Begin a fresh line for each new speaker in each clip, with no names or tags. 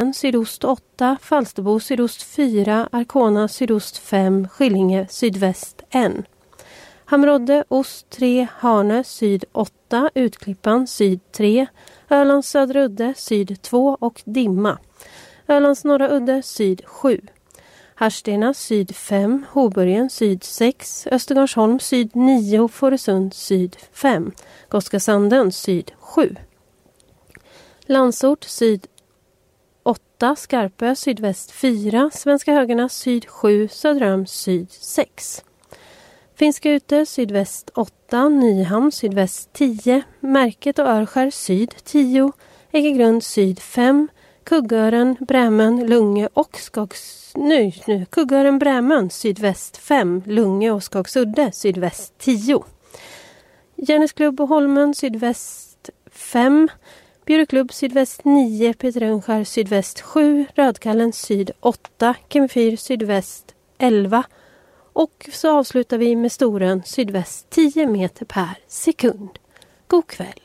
sydost 8, Falsterbo sydost 4, Arkona sydost 5, Skillinge sydväst 1. Hamrodde ost 3, Harne syd 8, Utklippan syd 3, Ölands södra udde syd 2 och Dimma. Ölands norra udde syd 7. Harstena syd 5, Hoburgen syd 6, Östergarnsholm syd 9, Fårösund syd 5, Goskasanden syd 7. Landsort syd 8, Skarpö sydväst 4, Svenska Högarna syd 7, Söderarm syd 6. Finska ute sydväst 8, Nyhamn sydväst 10, Märket och Örskär syd 10, Egegrund syd 5, Kuggören, Brämön, Lunge och Kuggören, Brämön sydväst 5, Lunge och Skagsudde sydväst 10. Järnesklubb och Holmen sydväst 5, Björklubb sydväst 9, Peter Rönnskär sydväst 7, Rödkallen syd 8, Kemfyr sydväst 11 och så avslutar vi med Storön sydväst 10 meter per sekund. God kväll!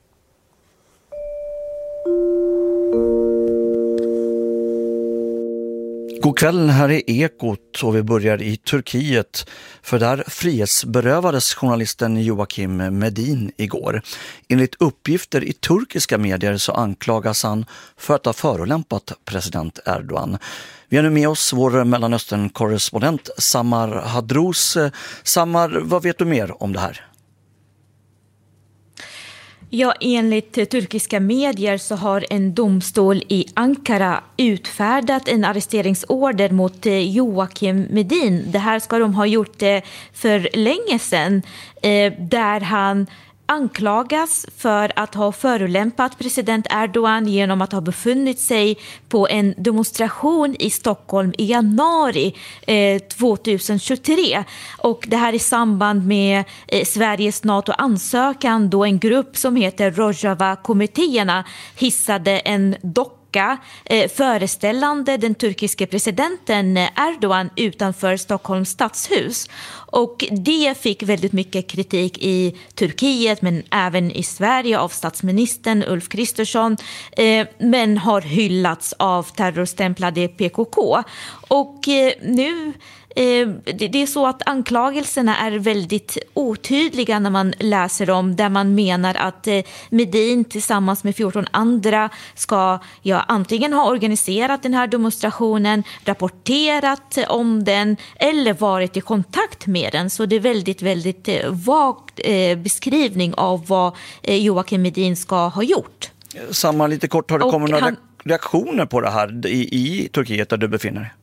God kväll, här är Ekot och vi börjar i Turkiet, för där frihetsberövades journalisten Joakim Medin igår. Enligt uppgifter i turkiska medier så anklagas han för att ha förolämpat president Erdogan. Vi har nu med oss vår Mellanöstern-korrespondent Samar Hadrous. Samar, vad vet du mer om det här?
Ja, enligt turkiska medier så har en domstol i Ankara utfärdat en arresteringsorder mot Joakim Medin. Det här ska de ha gjort för länge sedan, där han anklagas för att ha förolämpat president Erdogan genom att ha befunnit sig på en demonstration i Stockholm i januari 2023. Och det här i samband med Sveriges NATO-ansökan, då en grupp som heter Rojava-kommittéerna hissade en docka föreställande den turkiske presidenten Erdogan utanför Stockholms stadshus. Och det fick väldigt mycket kritik i Turkiet men även i Sverige av statsministern Ulf Kristersson, men har hyllats av terrorstämplade PKK. Och nu det är så att anklagelserna är väldigt otydliga när man läser dem, där man menar att Medin tillsammans med 14 andra ska antingen ha organiserat den här demonstrationen, rapporterat om den eller varit i kontakt med den. Så det är väldigt, väldigt vagt beskrivning av vad Joakim Medin ska ha gjort.
Samma lite kort, har det kommit några reaktioner på det här i Turkiet där du befinner dig?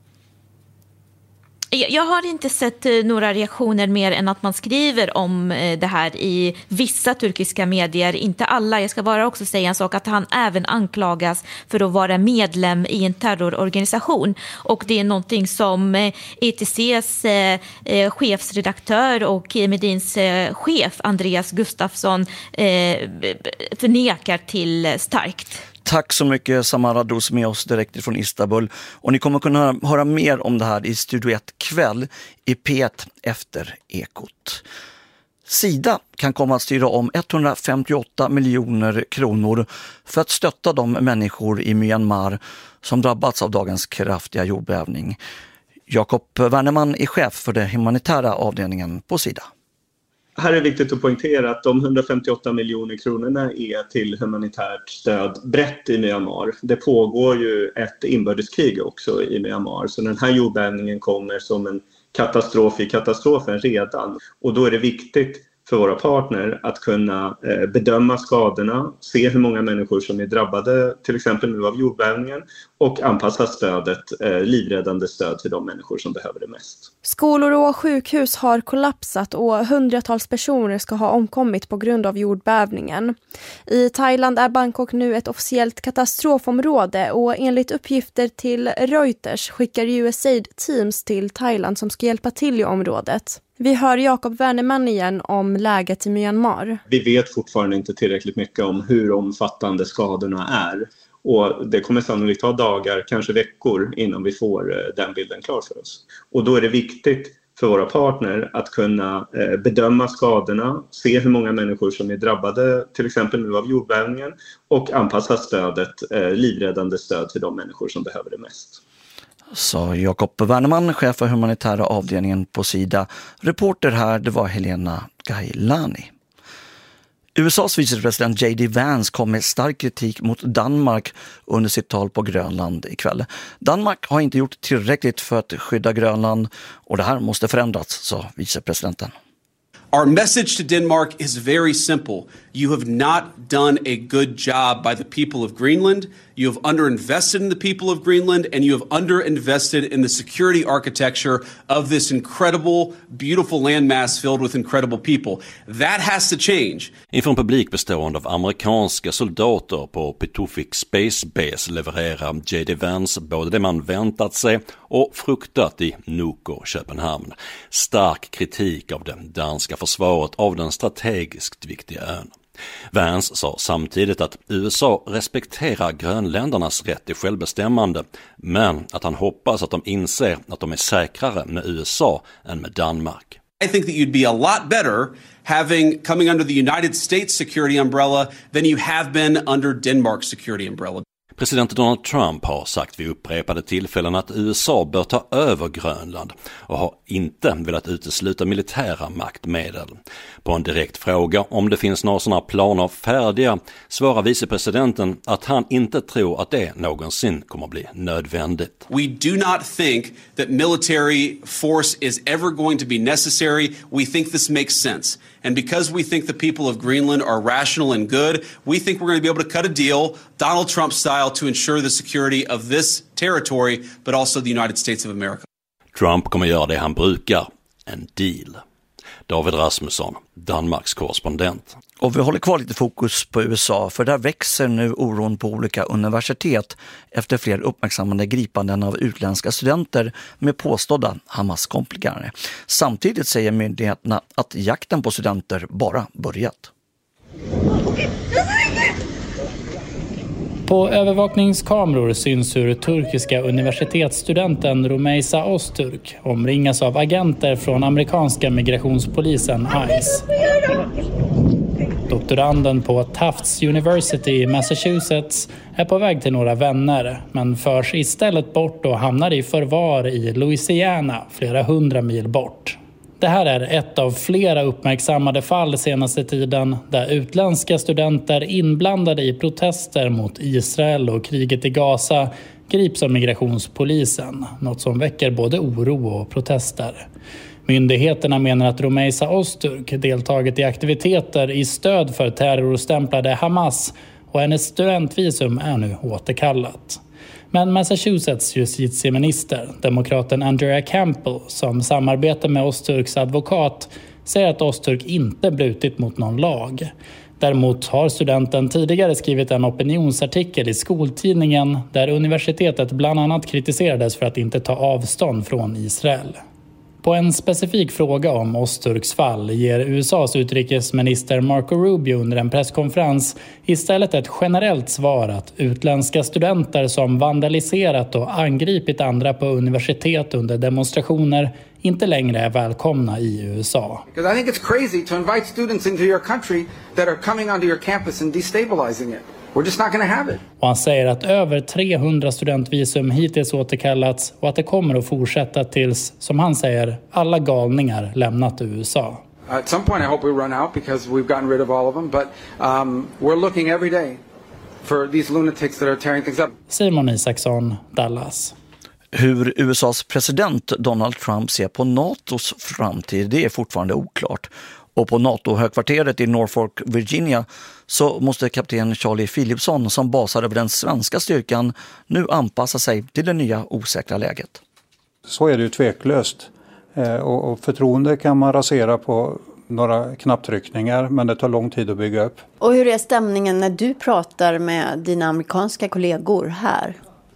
Jag har inte sett några reaktioner mer än att man skriver om det här i vissa turkiska medier. Inte alla. Jag ska bara också säga en sak, att han även anklagas för att vara medlem i en terrororganisation. Och det är någonting som ETCs chefsredaktör och Medins chef Andreas Gustafsson förnekar till starkt.
Tack så mycket Samar Hadrous med oss direkt från Istanbul. Och ni kommer kunna höra mer om det här i Studio 1 kväll i P1 efter Ekot. Sida kan komma att styra om 158 miljoner kronor för att stötta de människor i Myanmar som drabbats av dagens kraftiga jordbävning. Jakob Wernerman är chef för den humanitära avdelningen på Sida.
Här är viktigt att poängtera att de 158 miljoner kronorna är till humanitärt stöd brett i Myanmar. Det pågår ju ett inbördeskrig också i Myanmar, så den här jordbävningen kommer som en katastrof i katastrofen redan. Och då är det viktigt för våra partner att kunna bedöma skadorna, se hur många människor som är drabbade till exempel nu av jordbävningen och anpassa stödet, livräddande stöd till de människor som behöver det mest.
Skolor och sjukhus har kollapsat och hundratals personer ska ha omkommit på grund av jordbävningen. I Thailand är Bangkok nu ett officiellt katastrofområde och enligt uppgifter till Reuters skickar USAID teams till Thailand som ska hjälpa till i området. Vi hör Jakob Wernerman igen om läget i Myanmar.
Vi vet fortfarande inte tillräckligt mycket om hur omfattande skadorna är. Och det kommer sannolikt ta dagar, kanske veckor innan vi får den bilden klar för oss. Och då är det viktigt för våra partner att kunna bedöma skadorna, se hur många människor som är drabbade till exempel nu av jordbävningen och anpassa stödet, livräddande stöd till de människor som behöver det mest.
Så Jakob Wernerman, chef för humanitära avdelningen på Sida. Reporter här, det var Helena Gailani. USAs vicepresident J.D. Vance kom med stark kritik mot Danmark under sitt tal på Grönland ikväll. Danmark har inte gjort tillräckligt för att skydda Grönland och det här måste förändras, sa vicepresidenten.
Our message to Denmark is very simple. You have not done a good job by the people of Greenland. You have underinvested in the people of Greenland and you have underinvested in the security architecture of this incredible, beautiful landmass filled with incredible people. That has to change.
Inför en publik bestående av amerikanska soldater på Pituffik Space Base levererar J.D. Vance både det man väntat sig och fruktat i Nuuk och Köpenhamn. Stark kritik av det danska försvaret av den strategiskt viktiga ön. Vance sa samtidigt att USA respekterar grönländarnas rätt till självbestämmande, men att han hoppas att de inser att de är säkrare med USA än med Danmark.
I think that you'd be a lot better coming under the United States security umbrella than you have been under Denmark's security umbrella.
President Donald Trump har sagt vid upprepade tillfällen att USA bör ta över Grönland och har inte velat utesluta militära maktmedel. På en direkt fråga om det finns några sådana planer färdiga svarar vicepresidenten att han inte tror att det någonsin kommer att bli nödvändigt.
We do not think that military force is ever going to be necessary. We think this makes sense. And because we think the people of Greenland are rational and good, we think we're going to be able to cut a deal, Donald Trump style, to ensure the security of this territory, but also the United States of America.
Trump kommer göra det han brukar, en deal. David Rasmusson, Danmarks korrespondent.
Och vi håller kvar lite fokus på USA för där växer nu oron på olika universitet efter fler uppmärksammade gripanden av utländska studenter med påstådda Hamas-komplikare. Samtidigt säger myndigheterna att jakten på studenter bara börjat.
På övervakningskameror syns hur turkiska universitetsstudenten Rümeysa Öztürk omringas av agenter från amerikanska migrationspolisen ICE. Doktoranden på Tufts University i Massachusetts är på väg till några vänner men förs istället bort och hamnar i förvar i Louisiana flera 100 mil bort. Det här är ett av flera uppmärksammade fall senaste tiden där utländska studenter inblandade i protester mot Israel och kriget i Gaza grips av migrationspolisen, något som väcker både oro och protester. Myndigheterna menar att Rümeysa Öztürk deltagit i aktiviteter i stöd för terrorstämplade Hamas och hennes studentvisum är nu återkallat. Men Massachusetts justitieminister, demokraten Andrea Campbell, som samarbetar med Öztürks advokat, säger att Öztürk inte brutit mot någon lag. Däremot har studenten tidigare skrivit en opinionsartikel i skoltidningen där universitetet bland annat kritiserades för att inte ta avstånd från Israel. På en specifik fråga om Öztürks fall ger USAs utrikesminister Marco Rubio under en presskonferens istället ett generellt svar att utländska studenter som vandaliserat och angripit andra på universitet under demonstrationer inte längre är välkomna i USA.
Because I think it's crazy to invite students into your country that are coming onto your campus and destabilizing it. We're just not going to have it.
Och han säger att över 300 studentvisum hittills återkallats och att det kommer att fortsätta tills, som han säger, alla galningar lämnat USA.
At some point I hope we run out because we've gotten rid of all of them, but we're looking every day for these lunatics that are tearing things up.
Simon Isaksson, Dallas.
Hur USAs president Donald Trump ser på NATOs framtid, det är fortfarande oklart. Och på NATO-högkvarteret i Norfolk, Virginia, så måste kapten Charlie Philipson som basar över den svenska styrkan nu anpassa sig till det nya osäkra läget.
Så är det ju tveklöst. Och förtroende kan man rasera på några knapptryckningar, men det tar lång tid att bygga upp.
Och hur är stämningen när du pratar med dina amerikanska kollegor här?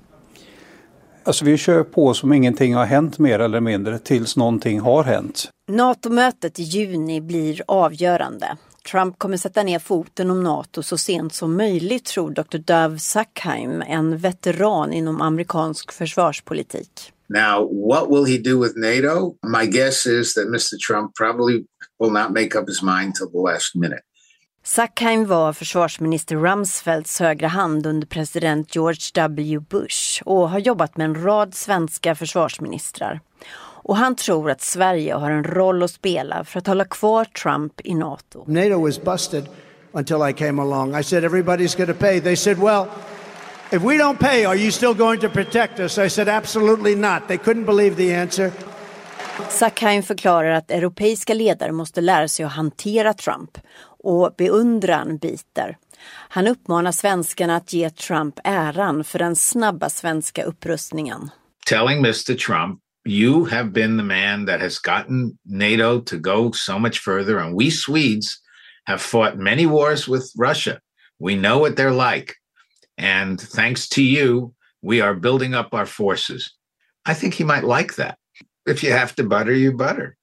Alltså vi kör på som ingenting har hänt mer eller mindre tills någonting har hänt.
NATO-mötet i juni blir avgörande. Trump kommer sätta ner foten om NATO så sent som möjligt, tror Dr. Dov Sackheim, en veteran inom amerikansk försvarspolitik.
Now, what will he do with NATO? My guess is that Mr. Trump probably will not make up his mind till the last minute.
Sackheim var försvarsminister Rumsfelds högra hand under president George W. Bush och har jobbat med en rad svenska försvarsministrar. Och han tror att Sverige har en roll att spela för att hålla kvar Trump i NATO.
NATO was busted until I came along. I said everybody's going to pay. They said, well, if we don't pay, are you still going to protect us? I said absolutely not. They couldn't believe the answer.
Sackheim förklarar att europeiska ledare måste lära sig att hantera Trump och beundran biter. Han uppmanar svenskarna att ge Trump äran för den snabba svenska upprustningen.
Telling Mr. Trump, you have been the man that has gotten NATO to go so much further, and we Swedes have fought many wars with Russia. We know what they're like, and thanks to you, we are building up our forces. I think he might like that. If you have to butter, you butter.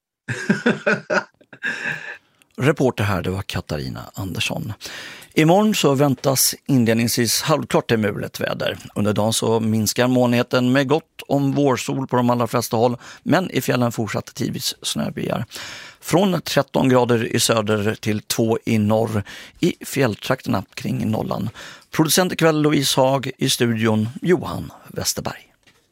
Reporter här, det var Katarina Andersson. Imorgon så väntas inledningsvis halvklart till mulet väder. Under dagen så minskar molnigheten med gott om vårsol på de allra flesta håll, men i fjällen fortsatt tidvis snöbyar. Från 13 grader i söder till 2 i norr i fjälltrakterna kring nollan. Producent ikväll Louise Haag, i studion Johan Westerberg.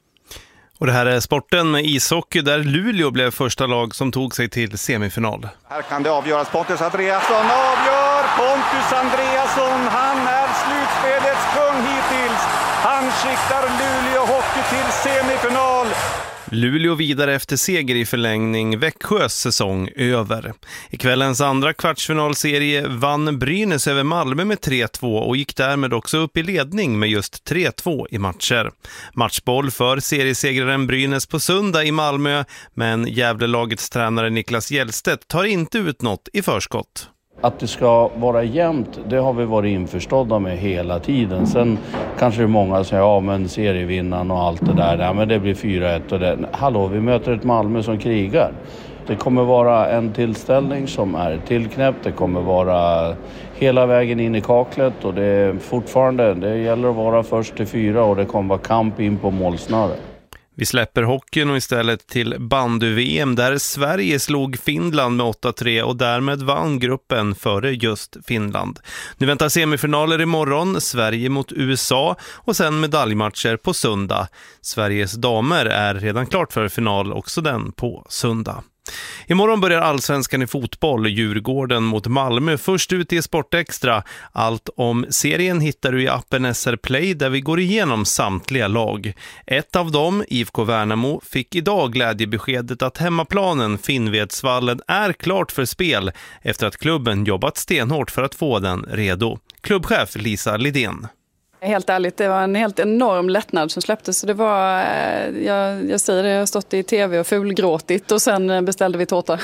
Och det här är sporten med ishockey där Luleå blev första lag som tog sig till semifinal.
Här kan det avgöras. Pontus Andreasson avgör. Pontus Andreasson, han är slutspelets kung hittills. Han skickar Luleå hockey till semifinal.
Luleå vidare efter seger i förlängning, Växjös säsong över. I kvällens andra kvartsfinalserie vann Brynäs över Malmö med 3-2 och gick därmed också upp i ledning med just 3-2 i matcher. Matchboll för seriesegraren Brynäs på söndag i Malmö, men Gävlelagets tränare Niklas Hjellstedt tar inte ut något i förskott.
Att det ska vara jämnt, det har vi varit införstådda med hela tiden. Sen kanske det är många som säger, ja men serievinnaren och allt det där, ja, men det blir 4-1 och det. Hallå, vi möter ett Malmö som krigar. Det kommer vara en tillställning som är tillknäppt, det kommer vara hela vägen in i kaklet och det är fortfarande, det gäller att vara först till 4 och det kommer vara kamp in på målsnöret.
Vi släpper hockeyn och istället till bandy-VM där Sverige slog Finland med 8-3 och därmed vann gruppen före just Finland. Nu väntar semifinaler imorgon, Sverige mot USA och sen medaljmatcher på söndag. Sveriges damer är redan klart för final, också den på söndag. Imorgon börjar allsvenskan i fotboll, Djurgården mot Malmö först ut i Sportextra. Allt om serien hittar du i appen SR Play där vi går igenom samtliga lag. Ett av dem, IFK Värnamo, fick idag glädjebeskedet att hemmaplanen Finnvedsvallen är klart för spel efter att klubben jobbat stenhårt för att få den redo. Klubbchef Lisa Lidén.
Helt ärligt, det var en helt enorm lättnad som släpptes. Så det var, jag säger det, jag har stått i tv och fulgråtit och sen beställde vi tårta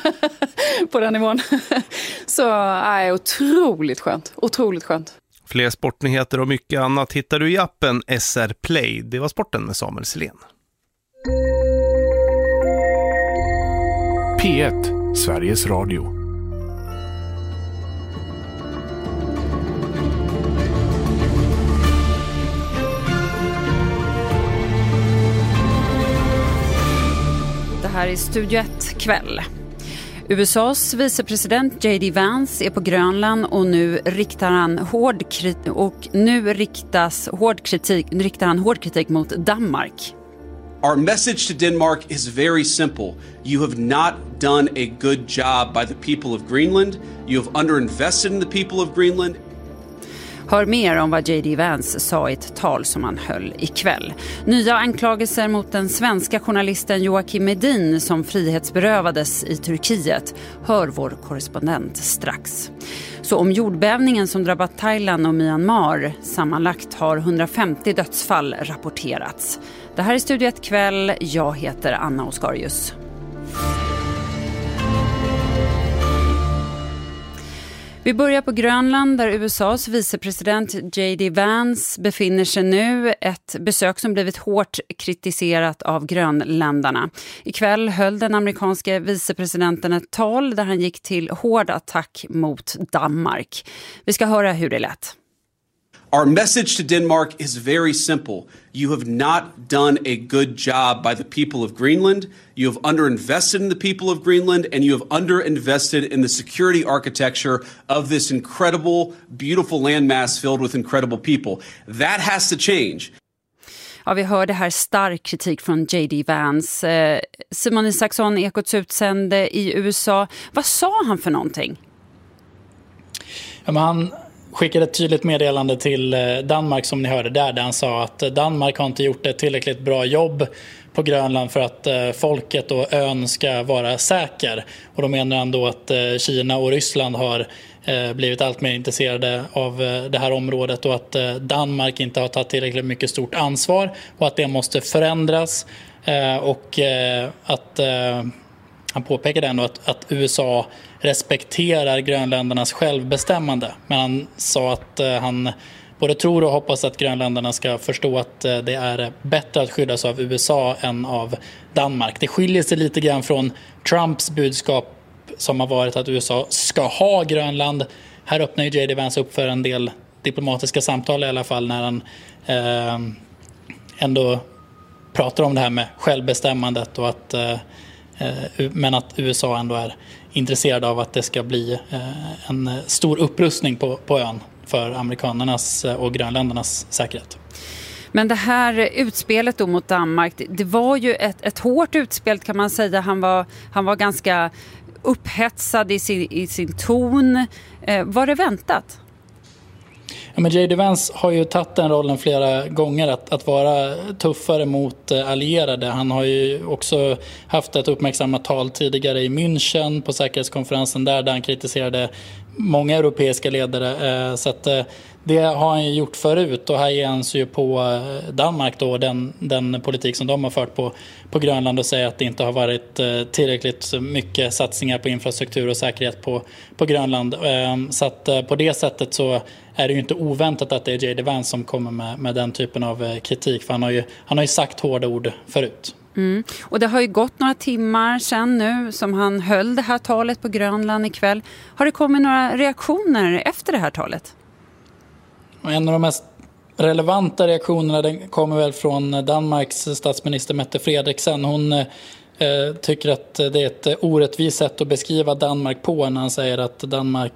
på den nivån. Så otroligt skönt, otroligt skönt.
Fler sportnyheter och mycket annat hittar du i appen SR Play. Det var sporten med Samuel Selén.
P1, Sveriges Radio.
Här i Studio 1 kväll. USAs vicepresident J.D. Vance är på Grönland och nu riktar han hård kritik mot Danmark.
Our message to Denmark is very simple. You have not done a good job by the people of Greenland. You have underinvested in the people of Greenland.
Hör mer om vad J.D. Vance sa i ett tal som han höll ikväll. Nya anklagelser mot den svenska journalisten Joakim Medin som frihetsberövades i Turkiet. Hör vår korrespondent strax. Så om jordbävningen som drabbat Thailand och Myanmar, sammanlagt har 150 dödsfall rapporterats. Det här är Studio 1 kväll. Jag heter Anna Oskarius. Vi börjar på Grönland där USAs vicepresident J.D. Vance befinner sig nu. Ett besök som blivit hårt kritiserat av grönländarna. Ikväll höll den amerikanska vicepresidenten ett tal där han gick till hård attack mot Danmark. Vi ska höra hur det lät.
Our message to Denmark is very simple. You have not done a good job by the people of Greenland. You have underinvested in the people of Greenland, and you have underinvested in the security architecture of this incredible, beautiful landmass filled with incredible people. That has to change.
Ja, vi hörde här stark kritik från J.D. Vance. Simon Isaksson, Ekots utsände i USA. Vad sa han för någonting?
Ja, men han skickade ett tydligt meddelande till Danmark som ni hörde där han sa att Danmark har inte gjort ett tillräckligt bra jobb på Grönland för att folket och ön ska vara säker. Och då menar han då att Kina och Ryssland har blivit allt mer intresserade av det här området och att Danmark inte har tagit tillräckligt mycket stort ansvar och att det måste förändras och att han påpekade ändå att USA respekterar grönländernas självbestämmande. Men han sa att han både tror och hoppas att grönländerna ska förstå att det är bättre att skyddas av USA än av Danmark. Det skiljer sig lite grann från Trumps budskap som har varit att USA ska ha Grönland. Här öppnar ju J.D. Vance upp för en del diplomatiska samtal i alla fall när han ändå pratar om det här med självbestämmandet och att men att USA ändå är intresserad av att det ska bli en stor upprustning på ön för amerikanernas och grönländernas säkerhet.
Men det här utspelet då mot Danmark, det var ju ett hårt utspel kan man säga. Han var ganska upphetsad i sin ton. Var det väntat?
Ja, men J.D. Vance har ju tagit den rollen flera gånger att vara tuffare mot allierade. Han har ju också haft ett uppmärksammat tal tidigare i München på säkerhetskonferensen där han kritiserade många europeiska ledare. Så att det har han ju gjort förut och här ger han sig ju på Danmark då, den politik som de har fört på Grönland och säger att det inte har varit tillräckligt mycket satsningar på infrastruktur och säkerhet på Grönland. Så att på det sättet så är det ju inte oväntat att det är J.D. Vance som kommer med den typen av kritik, för han har ju sagt hårda ord förut.
Mm. Och det har ju gått några timmar sedan nu som han höll det här talet på Grönland ikväll. Har det kommit några reaktioner efter det här talet?
En av de mest relevanta reaktionerna den kommer väl från Danmarks statsminister Mette Frederiksen. Hon tycker att det är ett orättvist sätt att beskriva Danmark på när han säger att Danmark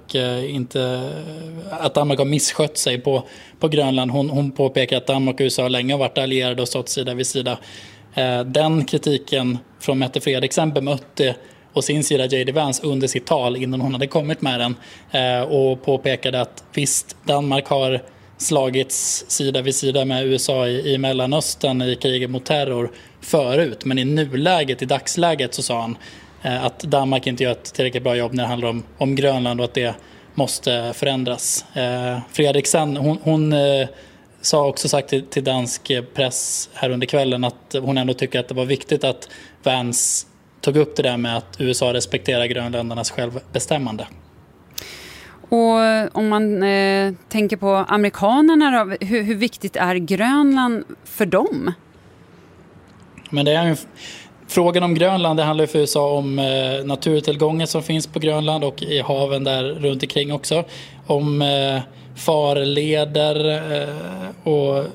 har misskött sig på Grönland. Hon påpekar att Danmark och USA länge har varit allierade och stått sida vid sida. Den kritiken från Mette Frederiksen bemötte och sin sida J.D. Vance under sitt tal innan hon hade kommit med den och påpekade att visst, Danmark har slagits sida vid sida med USA i Mellanöstern i kriget mot terror förut, men i dagsläget så sa han att Danmark inte gör ett tillräckligt bra jobb när det handlar om Grönland och att det måste förändras. Frederiksen, hon sa också sagt till dansk press här under kvällen att hon ändå tycker att det var viktigt att Vance tog upp det där med att USA respekterar grönländernas självbestämmande.
Och om man tänker på amerikanerna då, hur viktigt är Grönland för dem?
Men det är ju frågan om Grönland, det handlar för USA om naturtillgångar som finns på Grönland och i haven där runt omkring också. Om farleder och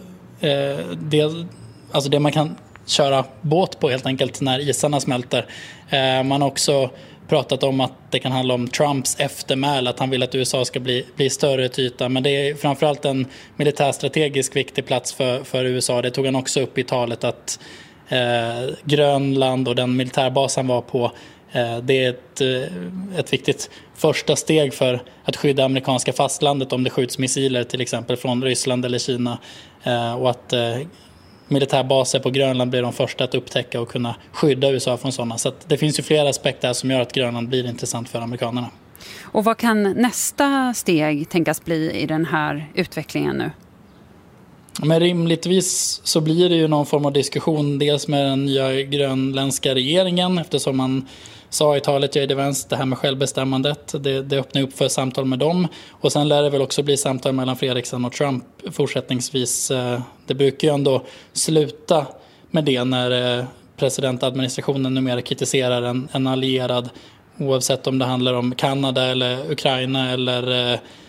det man kan köra båt på helt enkelt när isarna smälter. Man har också pratat om att det kan handla om Trumps eftermäle, att han vill att USA ska bli större till ytan. Men det är framförallt en militärstrategisk viktig plats för USA. Det tog han också upp i talet att Grönland och den militärbas han var på, det är ett viktigt första steg för att skydda amerikanska fastlandet om det skjuts missiler till exempel från Ryssland eller Kina, och att militärbaser på Grönland blir de första att upptäcka och kunna skydda USA från sådana. Så att det finns ju flera aspekter som gör att Grönland blir intressant för amerikanerna.
Och vad kan nästa steg tänkas bli i den här utvecklingen nu?
Men rimligtvis så blir det ju någon form av diskussion dels med den nya grönländska regeringen, eftersom man sa i talet J.D. Vance det här med självbestämmandet. Det öppnar upp för samtal med dem. Och sen lär det väl också bli samtal mellan Frederiksen och Trump fortsättningsvis. Det brukar ju ändå sluta med det när presidentadministrationen numera kritiserar en allierad, oavsett om det handlar om Kanada eller Ukraina eller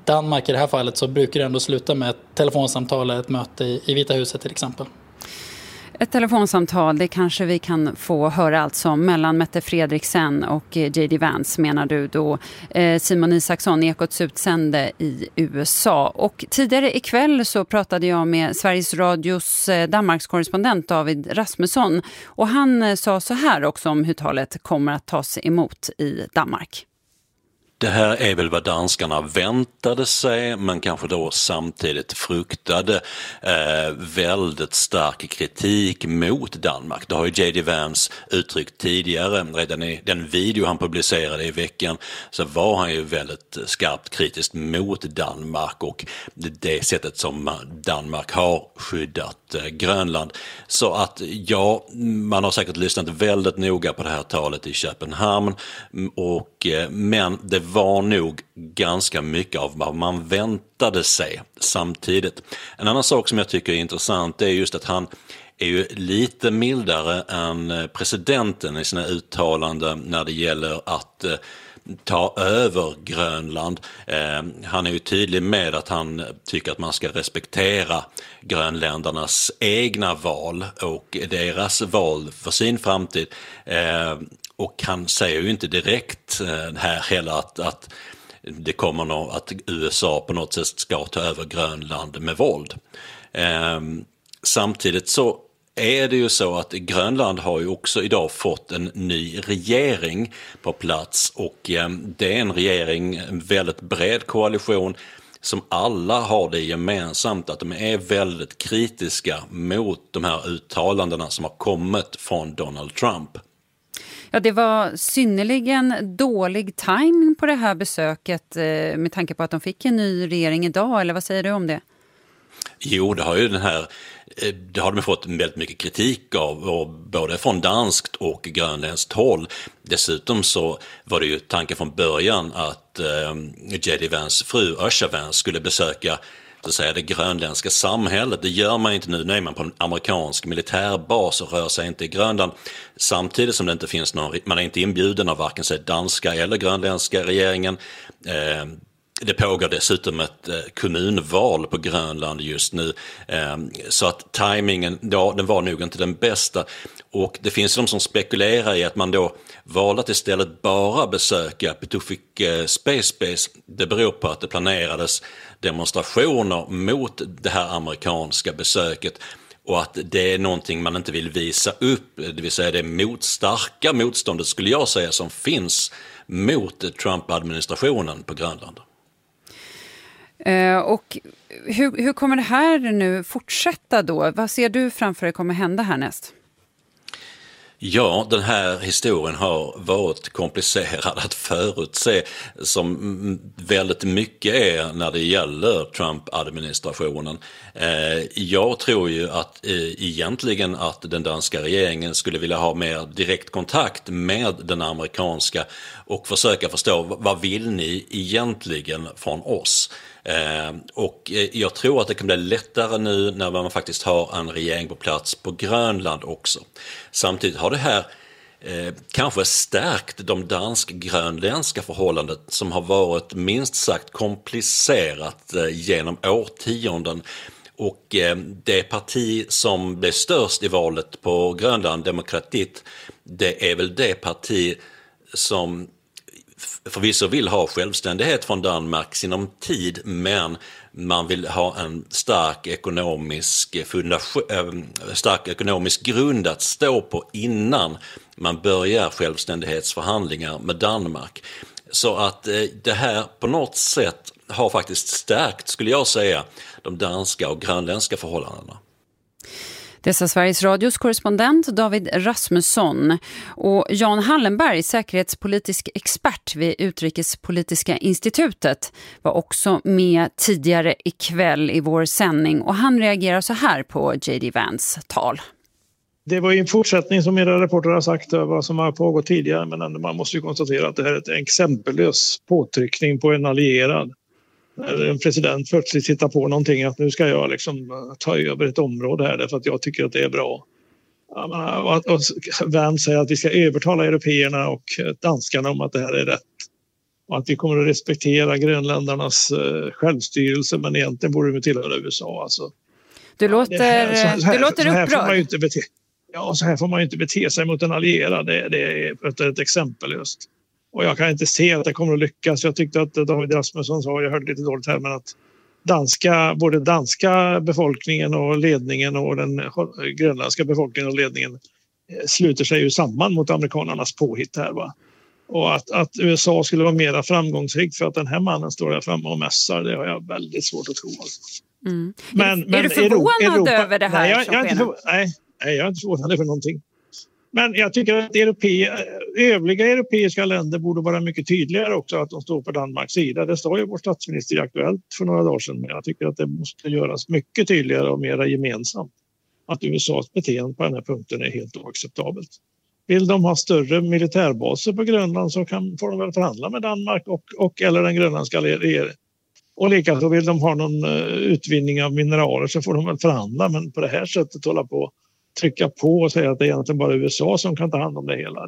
Danmark i det här fallet så brukar det ändå sluta med ett telefonsamtal eller ett möte i Vita huset till exempel.
Ett telefonsamtal, det kanske vi kan få höra alltså mellan Mette Frederiksen och J.D. Vance, menar du då, Simon Isaksson, Ekots utsände i USA. Och tidigare ikväll så pratade jag med Sveriges Radios Danmarks korrespondent David Rasmusson, och han sa så här också om hur talet kommer att tas emot i Danmark.
Det här är väl vad danskarna väntade sig, men kanske då samtidigt fruktade väldigt stark kritik mot Danmark. Det har ju J.D. Vance uttryckt tidigare. Redan i den video han publicerade i veckan så var han ju väldigt skarpt kritisk mot Danmark och det sättet som Danmark har skyddat Grönland. Så att ja, man har säkert lyssnat väldigt noga på det här talet i Köpenhamn, men det var nog ganska mycket av vad man väntade sig samtidigt. En annan sak som jag tycker är intressant är just att han är ju lite mildare än presidenten i sina uttalanden när det gäller att ta över Grönland. Han är ju tydlig med att han tycker att man ska respektera grönländarnas egna val och deras val för sin framtid. Och han säger ju inte direkt här heller att det kommer att USA på något sätt ska ta över Grönland med våld. Samtidigt så är det ju så att Grönland har ju också idag fått en ny regering på plats och det är en regering, en väldigt bred koalition som alla har det gemensamt att de är väldigt kritiska mot de här uttalandena som har kommit från Donald Trump.
Ja, det var synnerligen dålig timing på det här besöket med tanke på att de fick en ny regering idag, eller vad säger du om det?
Jo, det har de fått väldigt mycket kritik av både från danskt och grönländskt håll. Dessutom så var det ju tanken från början att J.D. Vance fru Usha Vance skulle besöka så att säga det grönländska samhället. Det gör man inte nu. Nu är man på en amerikansk militärbas och rör sig inte i Grönland. Samtidigt som det inte finns man är inte inbjuden av varken sig danska eller grönländska regeringen. Det pågår dessutom ett kommunval på Grönland just nu. Så att tajmingen, ja, den var nog inte den bästa. Och det finns de som spekulerar i att man då valde att istället bara besöka Pituffik Space Base. Det beror på att det planerades demonstrationer mot det här amerikanska besöket och att det är någonting man inte vill visa upp, det vill säga det starka motståndet skulle jag säga som finns mot Trump-administrationen på Grönland.
Och hur kommer det här nu fortsätta då? Vad ser du framför dig kommer hända härnäst?
Ja, den här historien har varit komplicerad att förutse som väldigt mycket är när det gäller Trump-administrationen. Jag tror ju att egentligen att den danska regeringen skulle vilja ha mer direkt kontakt med den amerikanska och försöka förstå vad vill ni egentligen från oss? Och jag tror att det kan bli lättare nu när man faktiskt har en regering på plats på Grönland också. Samtidigt har det här kanske stärkt de dansk-grönländska förhållandet som har varit minst sagt komplicerat genom årtionden. Och det parti som blev störst i valet på Grönland, Demokratiet, det är väl det parti som förvisso vill ha självständighet från Danmark sinom tid, men man vill ha en stark ekonomisk grund att stå på innan man börjar självständighetsförhandlingar med Danmark. Så att det här på något sätt har faktiskt stärkt, skulle jag säga, de danska och grönländska förhållandena.
Det sa Sveriges Radios korrespondent David Rasmusson. Och Jan Hallenberg, säkerhetspolitisk expert vid Utrikespolitiska institutet, var också med tidigare ikväll i vår sändning. Och han reagerar så här på J.D. Vance tal.
Det var ju en fortsättning som era reporter har sagt vad som har pågått tidigare, men man måste ju konstatera att det här är en exempellös påtryckning på en allierad. När en president plötsligt hittar på någonting att nu ska jag liksom ta över ett område här därför att jag tycker att det är bra. Och Vance säger att vi ska övertala européerna och danskarna om att det här är rätt. och att vi kommer att respektera grönländarnas självstyrelse, men egentligen borde de tillhöra USA. Alltså.
Du låter upprörd.
Så här får man ju inte bete sig mot en allierad. Det är ett exempellöst. Och jag kan inte se att det kommer att lyckas. Jag tyckte att David Rasmusson sa, jag hörde lite dåligt här, men att både danska befolkningen och ledningen och den grönländska befolkningen och ledningen sluter sig ju samman mot amerikanernas påhitt här, va. Och att USA skulle vara mer framgångsrikt för att den här mannen står där framme och mässar, det har jag väldigt svårt att tro.
Mm. Men är du förvånad över det här?
Nej, jag är inte förvånad över någonting. Men jag tycker att övriga europeiska länder borde vara mycket tydligare också att de står på Danmarks sida. Det står ju vår statsminister i Aktuellt för några dagar sedan, men jag tycker att det måste göras mycket tydligare och mer gemensamt. Att USAs beteende på den här punkten är helt oacceptabelt. Vill de ha större militärbaser på Grönland så får de väl förhandla med Danmark eller den grönländska regeringen. Och likaså vill de ha någon utvinning av mineraler så får de väl förhandla, men på det här sättet hålla på trycka på och säga att det är egentligen bara USA som kan ta hand om det hela.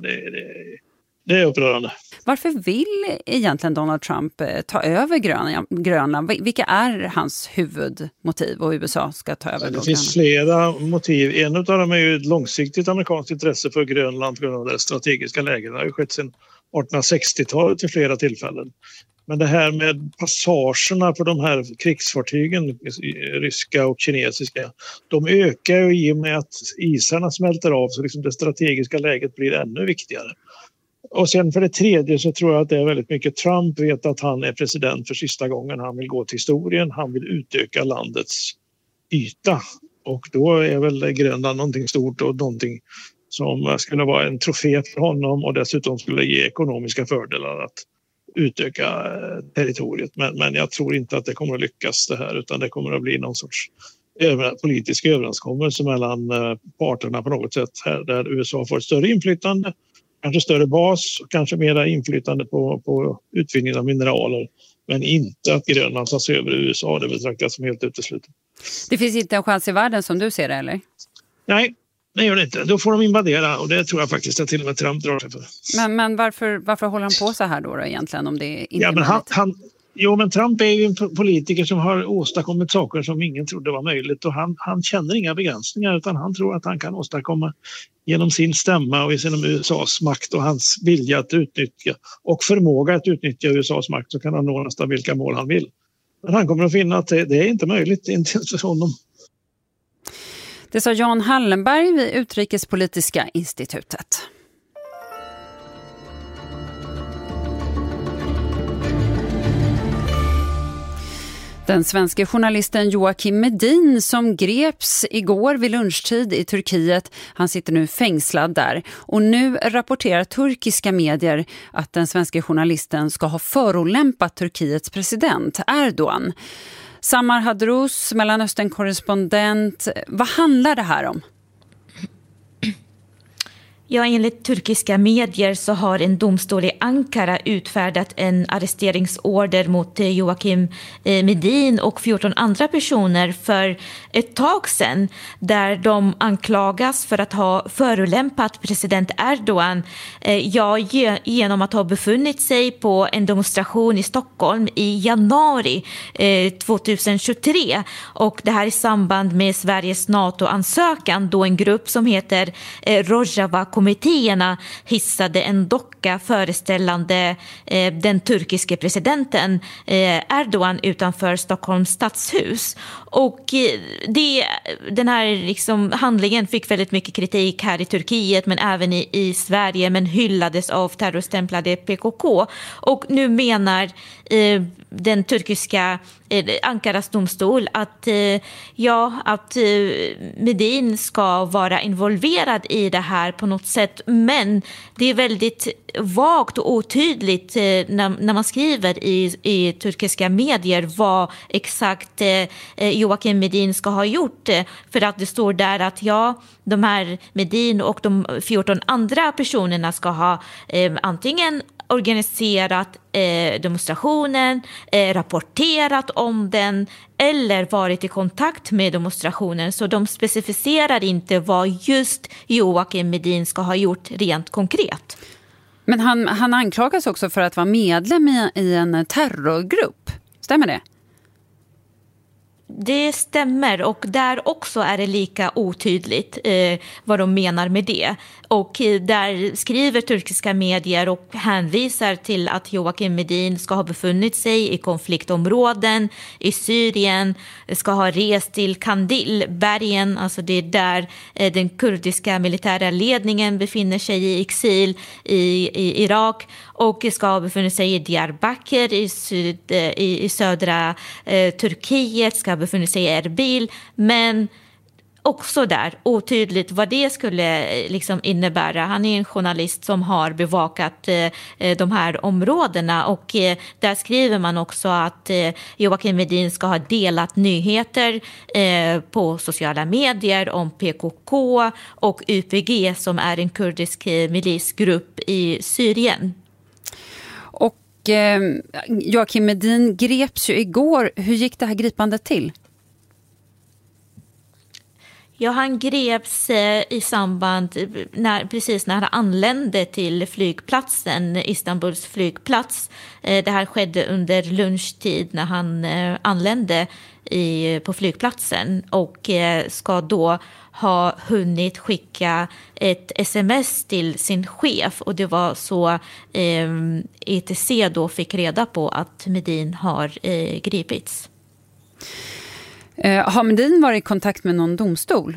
Det är upprörande.
Varför vill egentligen Donald Trump ta över Grönland? Vilka är hans huvudmotiv och USA ska ta över?
Det finns flera motiv. En av dem är ju ett långsiktigt amerikanskt intresse för Grönland på grund av det strategiska läget. Det har ju skett sedan 1860-talet vid flera tillfällen. Men det här med passagerna på de här krigsfartygen, ryska och kinesiska, de ökar ju i och med att isarna smälter av, så liksom det strategiska läget blir ännu viktigare. Och sen för det tredje så tror jag att det är väldigt mycket Trump vet att han är president för sista gången. Han vill gå till historien, han vill utöka landets yta. Och då är väl Grönland någonting stort och någonting som skulle vara en trofé för honom och dessutom skulle ge ekonomiska fördelar att utöka territoriet. Men jag tror inte att det kommer att lyckas det här, utan det kommer att bli någon sorts politisk överenskommelse mellan parterna på något sätt här, där USA får ett större inflytande, kanske större bas och kanske mera inflytande på utvinning av mineraler, men inte att Grönland tas över USA. Det betraktas som helt uteslutet.
Det finns inte en chans i världen som du ser det, eller?
Nej, det gör det inte. Då får de invadera och det tror jag faktiskt att till och med Trump drar sig för.
Men varför håller han på så här då egentligen om det inte
men Trump är ju en politiker som har åstadkommit saker som ingen trodde var möjligt och han känner inga begränsningar, utan han tror att han kan åstadkomma genom sin stämma och genom USAs makt och hans vilja att utnyttja och förmåga att utnyttja USAs makt, så kan han nå nästan vilka mål han vill. Men han kommer att finna att det är inte möjligt, inte ens för honom.
Det sa Jan Hallenberg vid Utrikespolitiska institutet. Den svenska journalisten Joakim Medin som greps igår vid lunchtid i Turkiet, han sitter nu fängslad där. Och nu rapporterar turkiska medier att den svenska journalisten ska ha förolämpat Turkiets president Erdogan. Samar Hadrous, Mellanöstern-korrespondent. Vad handlar det här om?
Ja, enligt turkiska medier så har en domstol i Ankara utfärdat en arresteringsorder mot Joakim Medin och 14 andra personer för ett tag sedan, där de anklagas för att ha förolämpat president Erdogan genom att ha befunnit sig på en demonstration i Stockholm i januari 2023. Och det här i samband med Sveriges NATO-ansökan, då en grupp som heter Rojava-kommittéerna hissade en docka föreställande den turkiske presidenten Erdogan utanför Stockholms stadshus. Och den här handlingen fick väldigt mycket kritik här i Turkiet, men även i Sverige, men hyllades av terrorstämplade PKK. Och nu menar den turkiska Ankaras domstol att Medin ska vara involverad i det här på något sätt, men det är väldigt vagt och otydligt när man skriver i turkiska medier vad exakt Joakim Medin ska ha gjort, för att det står där att de här Medin och de 14 andra personerna ska ha antingen organiserat demonstrationen, rapporterat om den eller varit i kontakt med demonstrationen. Så de specificerar inte vad just Joakim Medin ska ha gjort rent konkret.
Men han anklagas också för att vara medlem i en terrorgrupp. Stämmer det?
Det stämmer, och där också är det lika otydligt vad de menar med det. Och där skriver turkiska medier och hänvisar till att Joakim Medin ska ha befunnit sig i konfliktområden i Syrien, ska ha rest till Kandilbergen, alltså det är där den kurdiska militära ledningen befinner sig i exil i Irak, och ska ha befunnit sig i Diyarbakir i södra Turkiet, ska ha befunnit sig i Erbil, men också där otydligt vad det skulle liksom innebära. Han är en journalist som har bevakat de här områdena, och där skriver man också att Joakim Medin ska ha delat nyheter på sociala medier om PKK och YPG som är en kurdisk milisgrupp i Syrien.
Och Joakim Medin greps ju igår. Hur gick det här gripandet till?
Ja, han greps i samband precis när han anlände till flygplatsen, Istanbuls flygplats. Det här skedde under lunchtid när han anlände på flygplatsen, och ska då ha hunnit skicka ett sms till sin chef, och det var så ETC då fick reda på att Medin har gripits.
Har Medin varit i kontakt med någon domstol?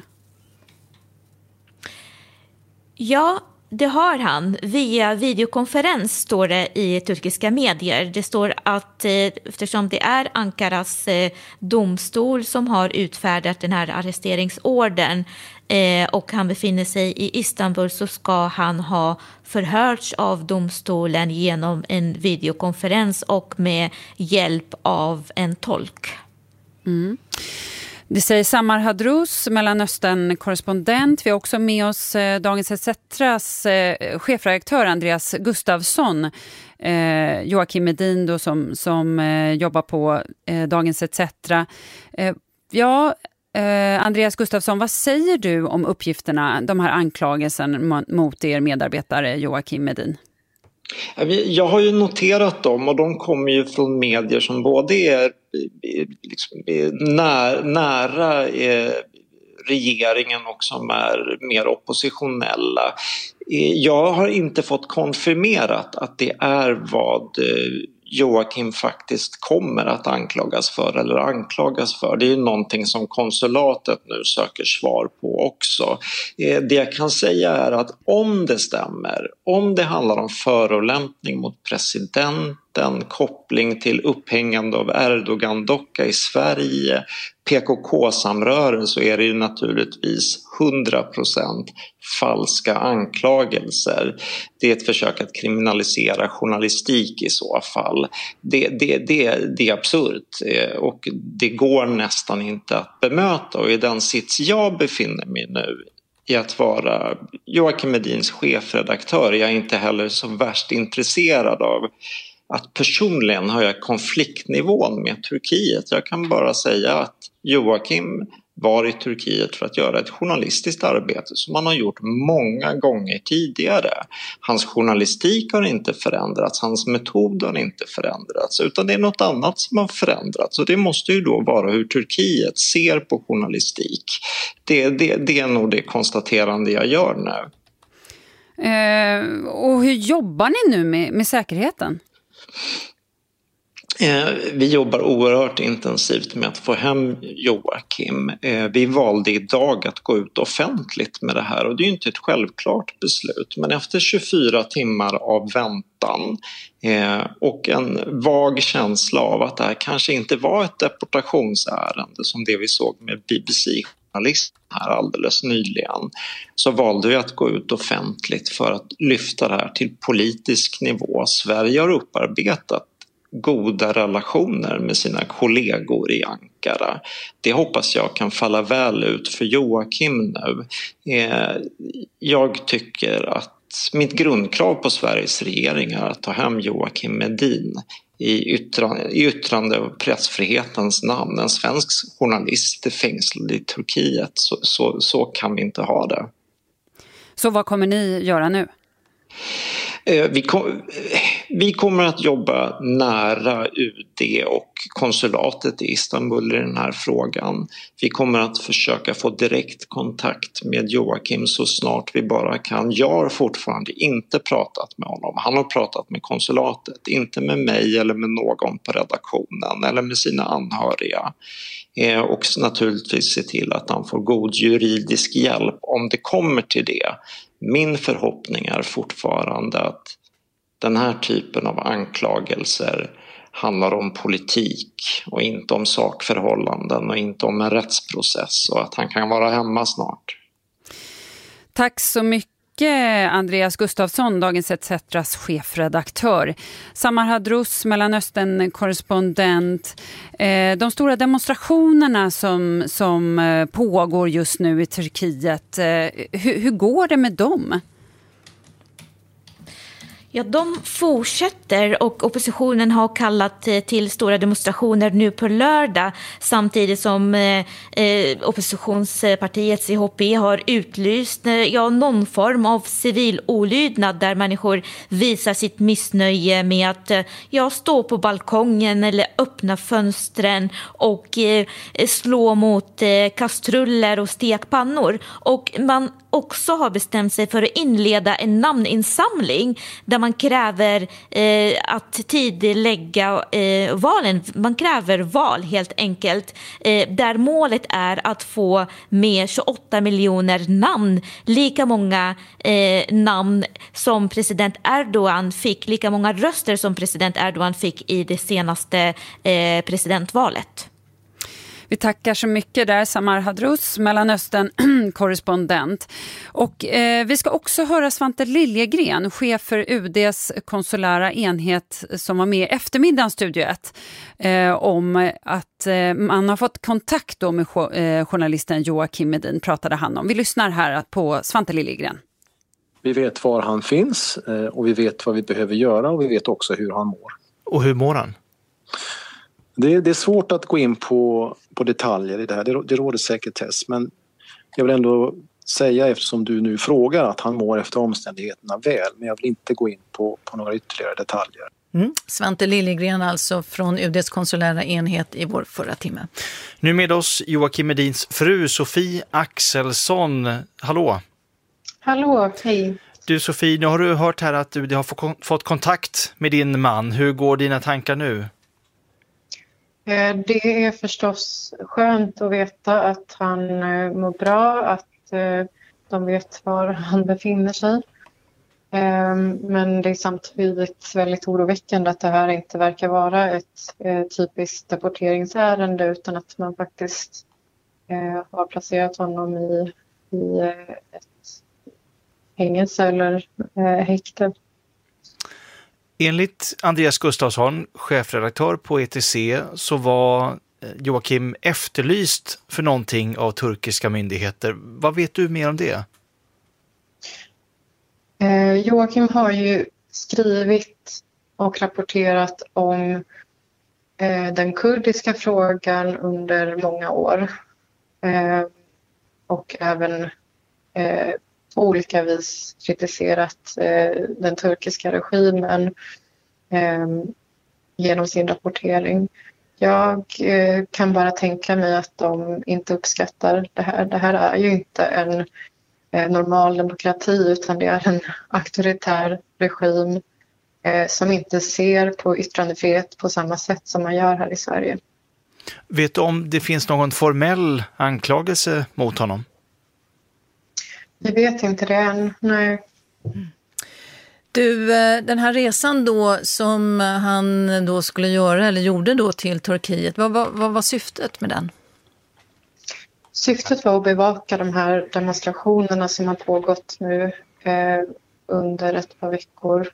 Ja, det har han. Via videokonferens står det i turkiska medier. Det står att eftersom det är Ankaras domstol som har utfärdat den här arresteringsordern och han befinner sig i Istanbul, så ska han ha förhörts av domstolen genom en videokonferens och med hjälp av en tolk.
Mm. Det säger Samar Hadrouz, Mellanöstern-korrespondent. Vi har också med oss Dagens ETC:s chefredaktör Andreas Gustafsson. Joakim Medin då, som jobbar på Dagens ETC. Andreas Gustafsson, vad säger du om uppgifterna, de här anklagelserna mot er medarbetare Joakim Medin?
Jag har ju noterat dem, och de kommer ju från medier som både är nära regeringen och som är mer oppositionella. Jag har inte fått konfirmerat att det är vad Joakim faktiskt kommer att anklagas för eller anklagas för. Det är ju någonting som konsulatet nu söker svar på också. Det jag kan säga är att om det stämmer, om det handlar om förolämpning mot presidenten, koppling till upphängande av Erdogan-docka i Sverige, PKK-samrörelse, så är det ju naturligtvis 100% falska anklagelser. Det är ett försök att kriminalisera journalistik i så fall. Det är absurt, och det går nästan inte att bemöta, och i den sits jag befinner mig nu i att vara Joakim Medins chefredaktör, jag är inte heller så värst intresserad av att personligen höja konfliktnivån med Turkiet. Jag kan bara säga att Joakim var i Turkiet för att göra ett journalistiskt arbete som han har gjort många gånger tidigare. Hans journalistik har inte förändrats, hans metod har inte förändrats, utan det är något annat som har förändrats, och det måste ju då vara hur Turkiet ser på journalistik. Det är nog det konstaterande jag gör nu.
Och hur jobbar ni nu med säkerheten?
Vi jobbar oerhört intensivt med att få hem Joakim. Vi valde idag att gå ut offentligt med det här, och det är ju inte ett självklart beslut, men efter 24 timmar av väntan och en vag känsla av att det här kanske inte var ett deportationsärende som det vi såg med BBC-journalisten här alldeles nyligen, så valde vi att gå ut offentligt för att lyfta det här till politisk nivå. Sverige har upparbetat goda relationer med sina kollegor i Ankara. Det hoppas jag kan falla väl ut för Joakim nu. Jag tycker att mitt grundkrav på Sveriges regering är att ta hem Joakim Medin i yttrande- och pressfrihetens namn. En svensk journalist är fängslad i Turkiet. Så kan vi inte ha det.
Så vad kommer ni göra nu?
Vi kommer att jobba nära UD och konsulatet i Istanbul i den här frågan. Vi kommer att försöka få direkt kontakt med Joakim så snart vi bara kan. Jag har fortfarande inte pratat med honom. Han har pratat med konsulatet, inte med mig eller med någon på redaktionen eller med sina anhöriga. Och naturligtvis se till att han får god juridisk hjälp om det kommer till det. Min förhoppning är fortfarande att den här typen av anklagelser handlar om politik och inte om sakförhållanden och inte om en rättsprocess, och att han kan vara hemma snart.
Tack så mycket Andreas Gustafsson, Dagens ETC:s chefredaktör. Samar Hadrouz, Mellanöstern-korrespondent. De stora demonstrationerna som pågår just nu i Turkiet, hur går det med dem?
Ja, de fortsätter och oppositionen har kallat till stora demonstrationer nu på lördag, samtidigt som oppositionspartiet CHP har utlyst någon form av civil olydnad där människor visar sitt missnöje med att stå på balkongen eller öppna fönstren och slå mot kastruller och stekpannor. Och man också har bestämt sig för att inleda en namninsamling där man kräver att tidigarelägga valen. Man kräver val helt enkelt, där målet är att få med 28 miljoner namn, lika många namn som president Erdogan fick, lika många röster som president Erdogan fick i det senaste presidentvalet.
Vi tackar så mycket där, Samar Hadrouz, Mellanöstern-korrespondent. Och vi ska också höra Svante Liljegren, chef för UDs konsulära enhet, som var med i eftermiddagens Studio 1, om att man har fått kontakt då med journalisten Joakim Medin, pratade han om. Vi lyssnar här på Svante Liljegren.
Vi vet var han finns och vi vet vad vi behöver göra, och vi vet också hur han mår.
Och hur mår han?
Det är svårt att gå in på detaljer i det här. Det råder sekretess, men jag vill ändå säga, eftersom du nu frågar, att han mår efter omständigheterna väl. Men jag vill inte gå in på några ytterligare detaljer.
Svante Liljegren alltså från UDs konsulära enhet i vår förra timme.
Nu med oss Joakim Medins fru Sofie Axelsson. Hallå!
Hallå, hej.
Du Sofie, nu har du hört här att du har fått kontakt med din man. Hur går dina tankar nu?
Det är förstås skönt att veta att han mår bra, att de vet var han befinner sig. Men det är samtidigt väldigt oroväckande att det här inte verkar vara ett typiskt deporteringsärende, utan att man faktiskt har placerat honom i ett fängelse eller häkte.
Enligt Andreas Gustafsson, chefredaktör på ETC, så var Joakim efterlyst för någonting av turkiska myndigheter. Vad vet du mer om det?
Joakim har ju skrivit och rapporterat om den kurdiska frågan under många år. Och även på olika vis kritiserat den turkiska regimen genom sin rapportering. Jag kan bara tänka mig att de inte uppskattar det här. Det här är ju inte en normal demokrati, utan det är en auktoritär regim som inte ser på yttrandefrihet på samma sätt som man gör här i Sverige.
Vet du om det finns någon formell anklagelse mot honom?
Jag vet inte det än, nej.
Du, den här resan då som han då skulle göra eller gjorde då till Turkiet, vad var syftet med den?
Syftet var att bevaka de här demonstrationerna som har pågått nu under ett par veckor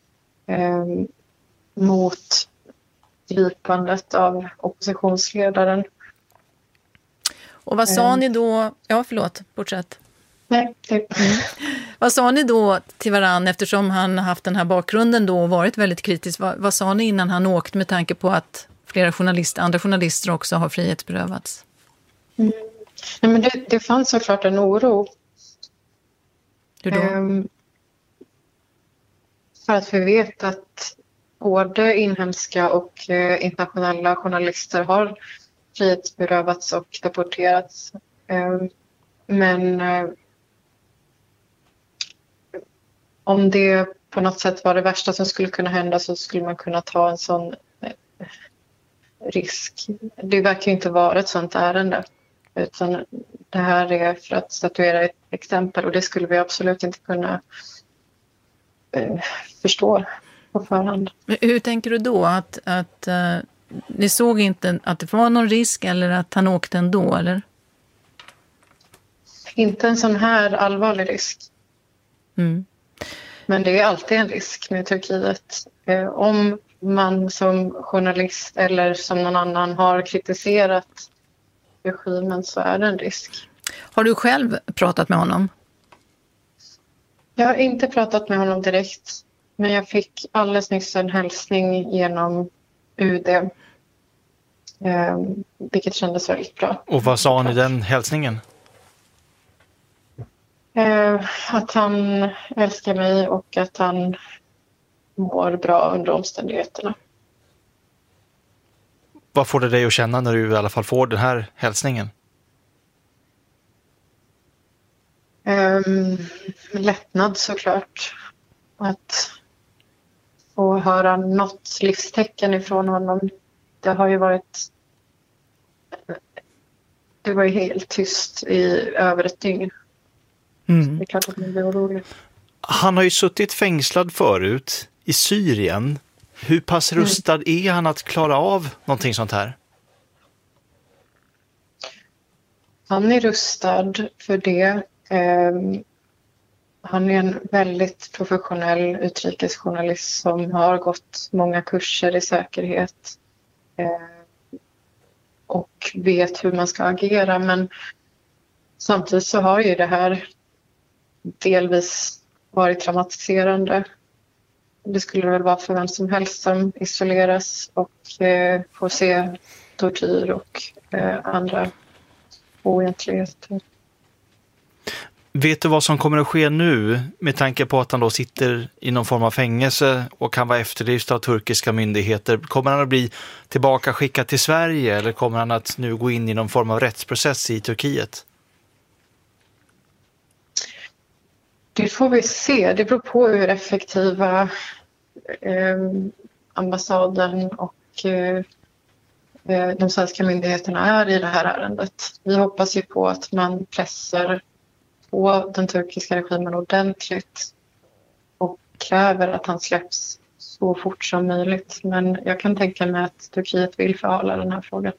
mot gripandet av oppositionsledaren.
Och vad sa ni då? Ja, förlåt, fortsätt.
Nej.
Vad sa ni då till varann, eftersom han haft den här bakgrunden då och varit väldigt kritisk? Vad sa ni innan han åkte, med tanke på att flera andra journalister också har frihetsberövats?
Nej, men det fanns såklart en oro.
Hur då?
För att vi vet att både inhemska och internationella journalister har frihetsberövats och deporterats. Men om det på något sätt var det värsta som skulle kunna hända så skulle man kunna ta en sån risk. Det verkar inte vara ett sånt ärende, utan det här är för att statuera ett exempel, och det skulle vi absolut inte kunna förstå på förhand.
Men hur tänker du då? Att ni såg inte att det var någon risk, eller att han åkte ändå, eller?
Inte en sån här allvarlig risk.
Mm.
Men det är alltid en risk med Turkiet. Om man som journalist eller som någon annan har kritiserat regimen så är det en risk.
Har du själv pratat med honom?
Jag har inte pratat med honom direkt, men jag fick alldeles nyss en hälsning genom UD, vilket kändes väldigt bra.
Och vad sa han i den hälsningen?
Att han älskar mig och att han mår bra under omständigheterna.
Vad får det dig att känna när du i alla fall får den här hälsningen?
Lättnad såklart. Att få höra något livstecken ifrån honom. Det har ju varit... Det var ju helt tyst i över ett dygn. Det är klart att man blir orolig.
Han har ju suttit fängslad förut i Syrien. Hur pass rustad är han att klara av någonting sånt här?
Han är rustad för det. Han är en väldigt professionell utrikesjournalist som har gått många kurser i säkerhet och vet hur man ska agera. Men samtidigt så har ju det här delvis varit traumatiserande. Det skulle det väl vara för vem som helst som isoleras och får se tortyr och andra oegentligheter.
Vet du vad som kommer att ske nu med tanke på att han då sitter i någon form av fängelse och kan vara efterlyst av turkiska myndigheter? Kommer han att bli tillbaka skickad till Sverige, eller kommer han att nu gå in i någon form av rättsprocess i Turkiet?
Det får vi se. Det beror på hur effektiva ambassaden och de svenska myndigheterna är i det här ärendet. Vi hoppas ju på att man pressar på den turkiska regimen ordentligt och kräver att han släpps så fort som möjligt. Men jag kan tänka mig att Turkiet vill förhala den här frågan.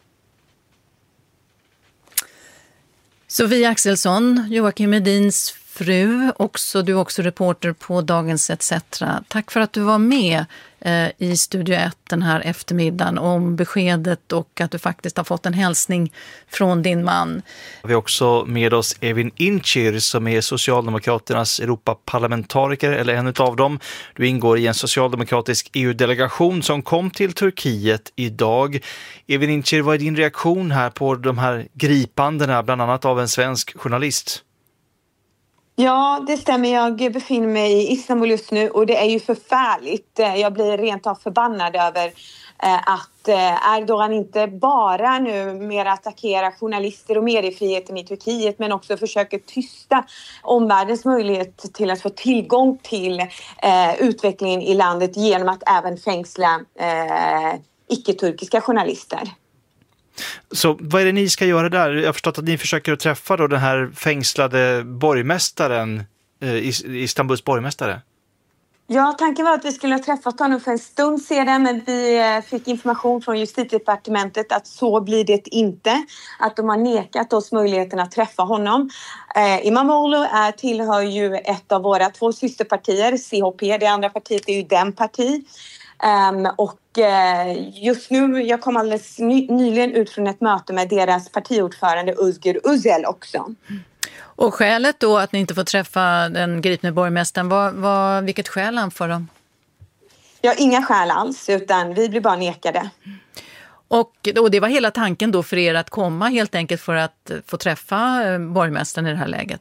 Sofie Axelsson, Joakim Edins fru, du är också reporter på Dagens ETC. Tack för att du var med i Studio 1 den här eftermiddagen om beskedet och att du faktiskt har fått en hälsning från din man.
Vi har också med oss Evin Incir som är Socialdemokraternas Europaparlamentariker, eller en av dem. Du ingår i en socialdemokratisk EU-delegation som kom till Turkiet idag. Evin Incir, vad är din reaktion här på de här gripandena, bland annat av en svensk journalist?
Ja, det stämmer. Jag befinner mig i Istanbul just nu och det är ju förfärligt. Jag blir rent av förbannad över att Erdogan inte bara nu mer attackerar journalister och mediefriheten i Turkiet, men också försöker tysta omvärldens möjlighet till att få tillgång till utvecklingen i landet genom att även fängsla icke-turkiska journalister.
Så vad är det ni ska göra där? Jag har förstått att ni försöker att träffa då den här fängslade borgmästaren, Istanbuls borgmästare.
Ja, tanken var att vi skulle ha träffat honom för en stund sedan, men vi fick information från Justitiedepartementet att så blir det inte. Att de har nekat oss möjligheten att träffa honom. Imamoglu tillhör ju ett av våra 2 systerpartier, CHP, det andra partiet är ju DEM-parti. Och just nu, jag kom alldeles nyligen ut från ett möte med deras partiordförande Özgür Özel också.
Och skälet då att ni inte får träffa den gripne borgmästaren, vilket skäl anför de?
Ja, inga skäl alls, utan vi blir bara nekade.
Och det var hela tanken då för er att komma helt enkelt för att få träffa borgmästaren i det här läget?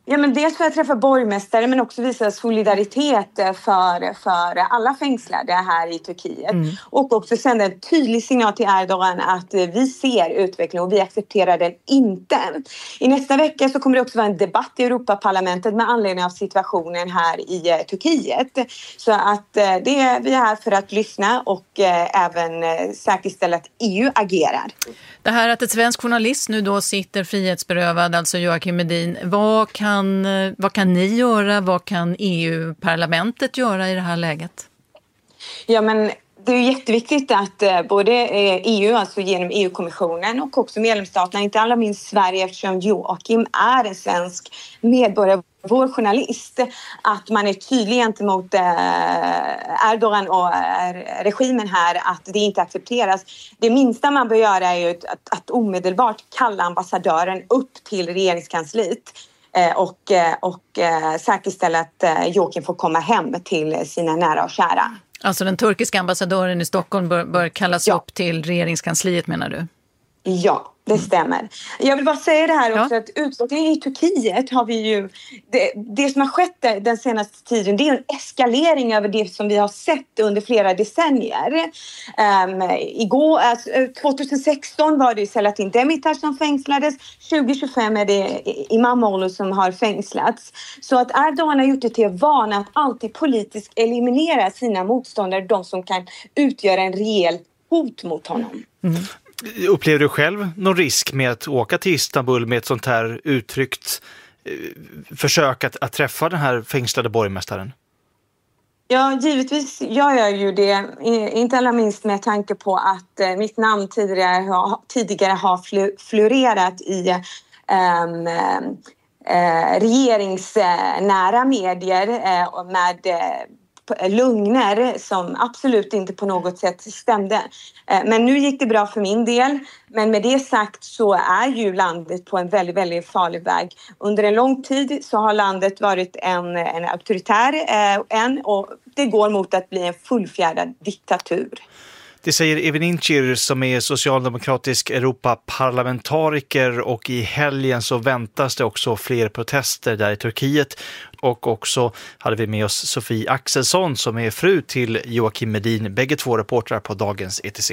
Ja, men dels för att träffa borgmästare men också visa solidaritet för alla fängslade här i Turkiet. Och också sända en tydlig signal till Erdogan att vi ser utveckling och vi accepterar den inte. I nästa vecka så kommer det också vara en debatt i Europaparlamentet med anledning av situationen här i Turkiet. Så att vi är här för att lyssna och även säkerställa att EU agerar.
Det här att ett svensk journalist nu då sitter frihetsberövad, alltså Joakim Medin, vad kan ni göra? Vad kan EU-parlamentet göra i det här läget?
Ja, men det är jätteviktigt att både EU, alltså genom EU-kommissionen och också medlemsstaterna, inte alla minst Sverige eftersom Joakim är en svensk medborgare, vår journalist, att man är tydlig gentemot Erdogan och regimen här att det inte accepteras. Det minsta man bör göra är ju att omedelbart kalla ambassadören upp till regeringskansliet och säkerställa att Joakim får komma hem till sina nära och kära.
Alltså den turkiska ambassadören i Stockholm bör kallas upp till regeringskansliet, menar du?
Ja, det stämmer. Jag vill bara säga det här också att utvecklingen i Turkiet har vi ju... Det som har skett den senaste tiden, det är en eskalering över det som vi har sett under flera decennier. 2016 var det Selahattin Demirtas som fängslades. 2025 är det Imamoglu som har fängslats. Så att Erdogan har gjort det till vana att alltid politiskt eliminera sina motståndare, de som kan utgöra en rejäl hot mot honom.
Upplever du själv någon risk med att åka till Istanbul med ett sånt här uttryckt försök att träffa den här fängslade borgmästaren?
Ja, givetvis gör jag ju det. Inte alla minst med tanke på att mitt namn tidigare har florerat i regeringsnära medier med lugner som absolut inte på något sätt stämde. Men nu gick det bra för min del. Men med det sagt så är ju landet på en väldigt, väldigt farlig väg. Under en lång tid så har landet varit en auktoritär och det går mot att bli en fullfjädrad diktatur.
Det säger Evin İnçir som är socialdemokratisk Europaparlamentariker, och i helgen så väntas det också fler protester där i Turkiet. Och också hade vi med oss Sofie Axelsson som är fru till Joakim Medin, bägge två reportrar på Dagens ETC.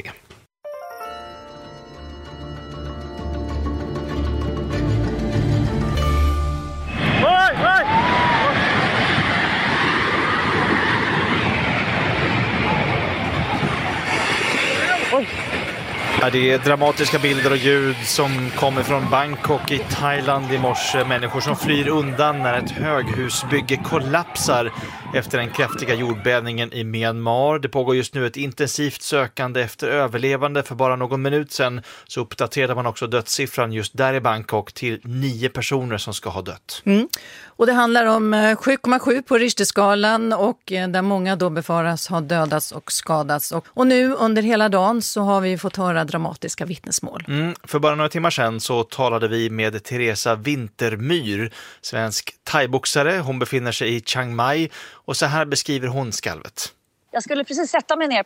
Ja, det är dramatiska bilder och ljud som kommer från Bangkok i Thailand i morse. Människor som flyr undan när ett höghusbygge kollapsar efter den kraftiga jordbävningen i Myanmar. Det pågår just nu ett intensivt sökande efter överlevande. För bara någon minut sedan så uppdaterade man också dödssiffran just där i Bangkok till 9 personer som ska ha dött.
Och det handlar om 7,7 på Richterskalan och där många då befaras ha dödats och skadats. Och nu under hela dagen så har vi fått höra dramatiska vittnesmål.
För bara några timmar sedan så talade vi med Teresa Wintermyr, svensk thaiboxare. Hon befinner sig i Chiang Mai och så här beskriver hon skalvet.
Jag skulle precis sätta mig ner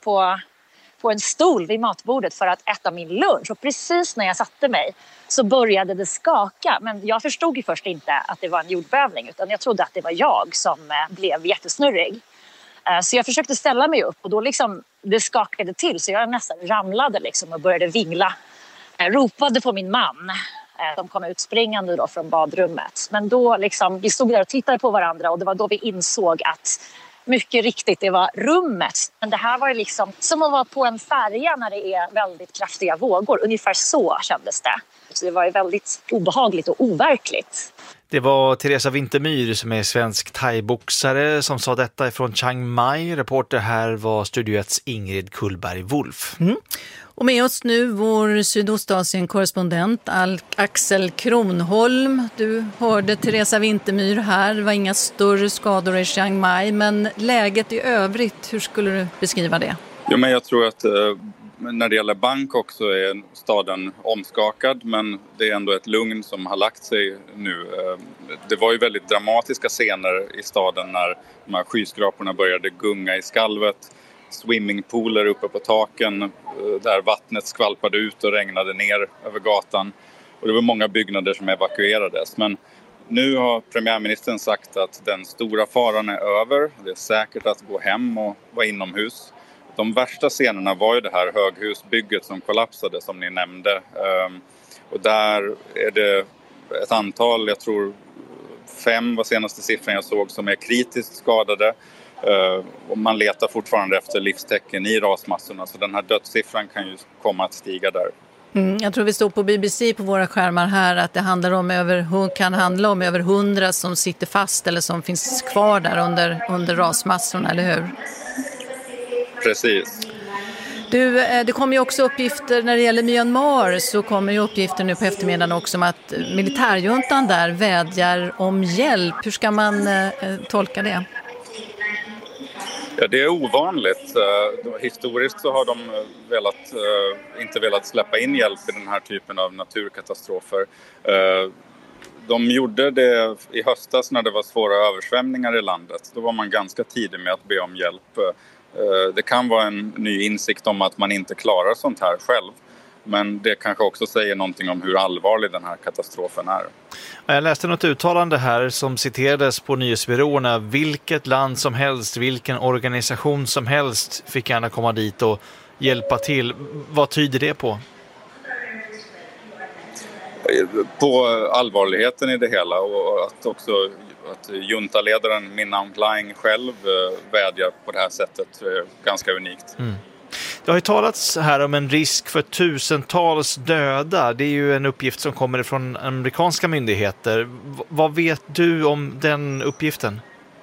på en stol vid matbordet för att äta min lunch. Och precis när jag satte mig så började det skaka. Men jag förstod ju först inte att det var en jordbävning, utan jag trodde att det var jag som blev jättesnurrig. Så jag försökte ställa mig upp och då liksom det skakade till så jag nästan ramlade liksom och började vingla. Jag ropade på min man som kom ut springande då från badrummet. Men då liksom, vi stod där och tittade på varandra och det var då vi insåg att mycket riktigt det var rummet. Men det här var ju liksom som att vara på en färja när det är väldigt kraftiga vågor. Ungefär så kändes det. Så det var ju väldigt obehagligt och overkligt.
Det var Teresa Wintermyr som är svensk thaiboxare som sa detta från Chiang Mai. Reporter här var Studio 1:s Ingrid Kullberg-Wolf.
Och med oss nu vår Sydostasien-korrespondent Axel Kronholm. Du hörde Teresa Wintermyr här. Det var inga större skador i Chiang Mai, men läget i övrigt, hur skulle du beskriva det?
Jo, men jag tror att när det gäller Bangkok så är staden omskakad, men det är ändå ett lugn som har lagt sig nu. Det var ju väldigt dramatiska scener i staden när de här skyskraporna började gunga i skalvet. Swimmingpooler uppe på taken där vattnet skvalpade ut och regnade ner över gatan. Och det var många byggnader som evakuerades. Men Nu har premiärministern sagt att den stora faran är över. Det är säkert att gå hem och vara inomhus. De värsta scenerna var ju det här höghusbygget som kollapsade som ni nämnde. Och där är det ett antal, jag tror 5 var senaste siffran jag såg, som är kritiskt skadade. Och man letar fortfarande efter livstecken i rasmassorna, så den här dödssiffran kan ju komma att stiga där.
Jag tror vi står på BBC på våra skärmar här att det kan handla om över 100 som sitter fast eller som finns kvar där under rasmassorna, eller hur?
Precis.
Det kommer ju också uppgifter när det gäller Myanmar, så kommer ju uppgifter nu på eftermiddagen också om att militärjuntan där vädjar om hjälp. Hur ska man tolka det?
Ja, det är ovanligt. Historiskt så har de inte velat släppa in hjälp i den här typen av naturkatastrofer. De gjorde det i höstas när det var svåra översvämningar i landet. Då var man ganska tidig med att be om hjälp. Det kan vara en ny insikt om att man inte klarar sånt här själv. Men det kanske också säger någonting om hur allvarlig den här katastrofen är.
Jag läste något uttalande här som citerades på nyhetsbyråerna. Vilket land som helst, vilken organisation som helst fick gärna komma dit och hjälpa till. Vad tyder det på?
På allvarligheten i det hela, och att juntaledaren Min Aung Hlaing själv vädjar på det här sättet är ganska unikt.
Det har ju talats här om en risk för tusentals döda. Det är ju en uppgift som kommer från amerikanska myndigheter. Vad vet du om den uppgiften?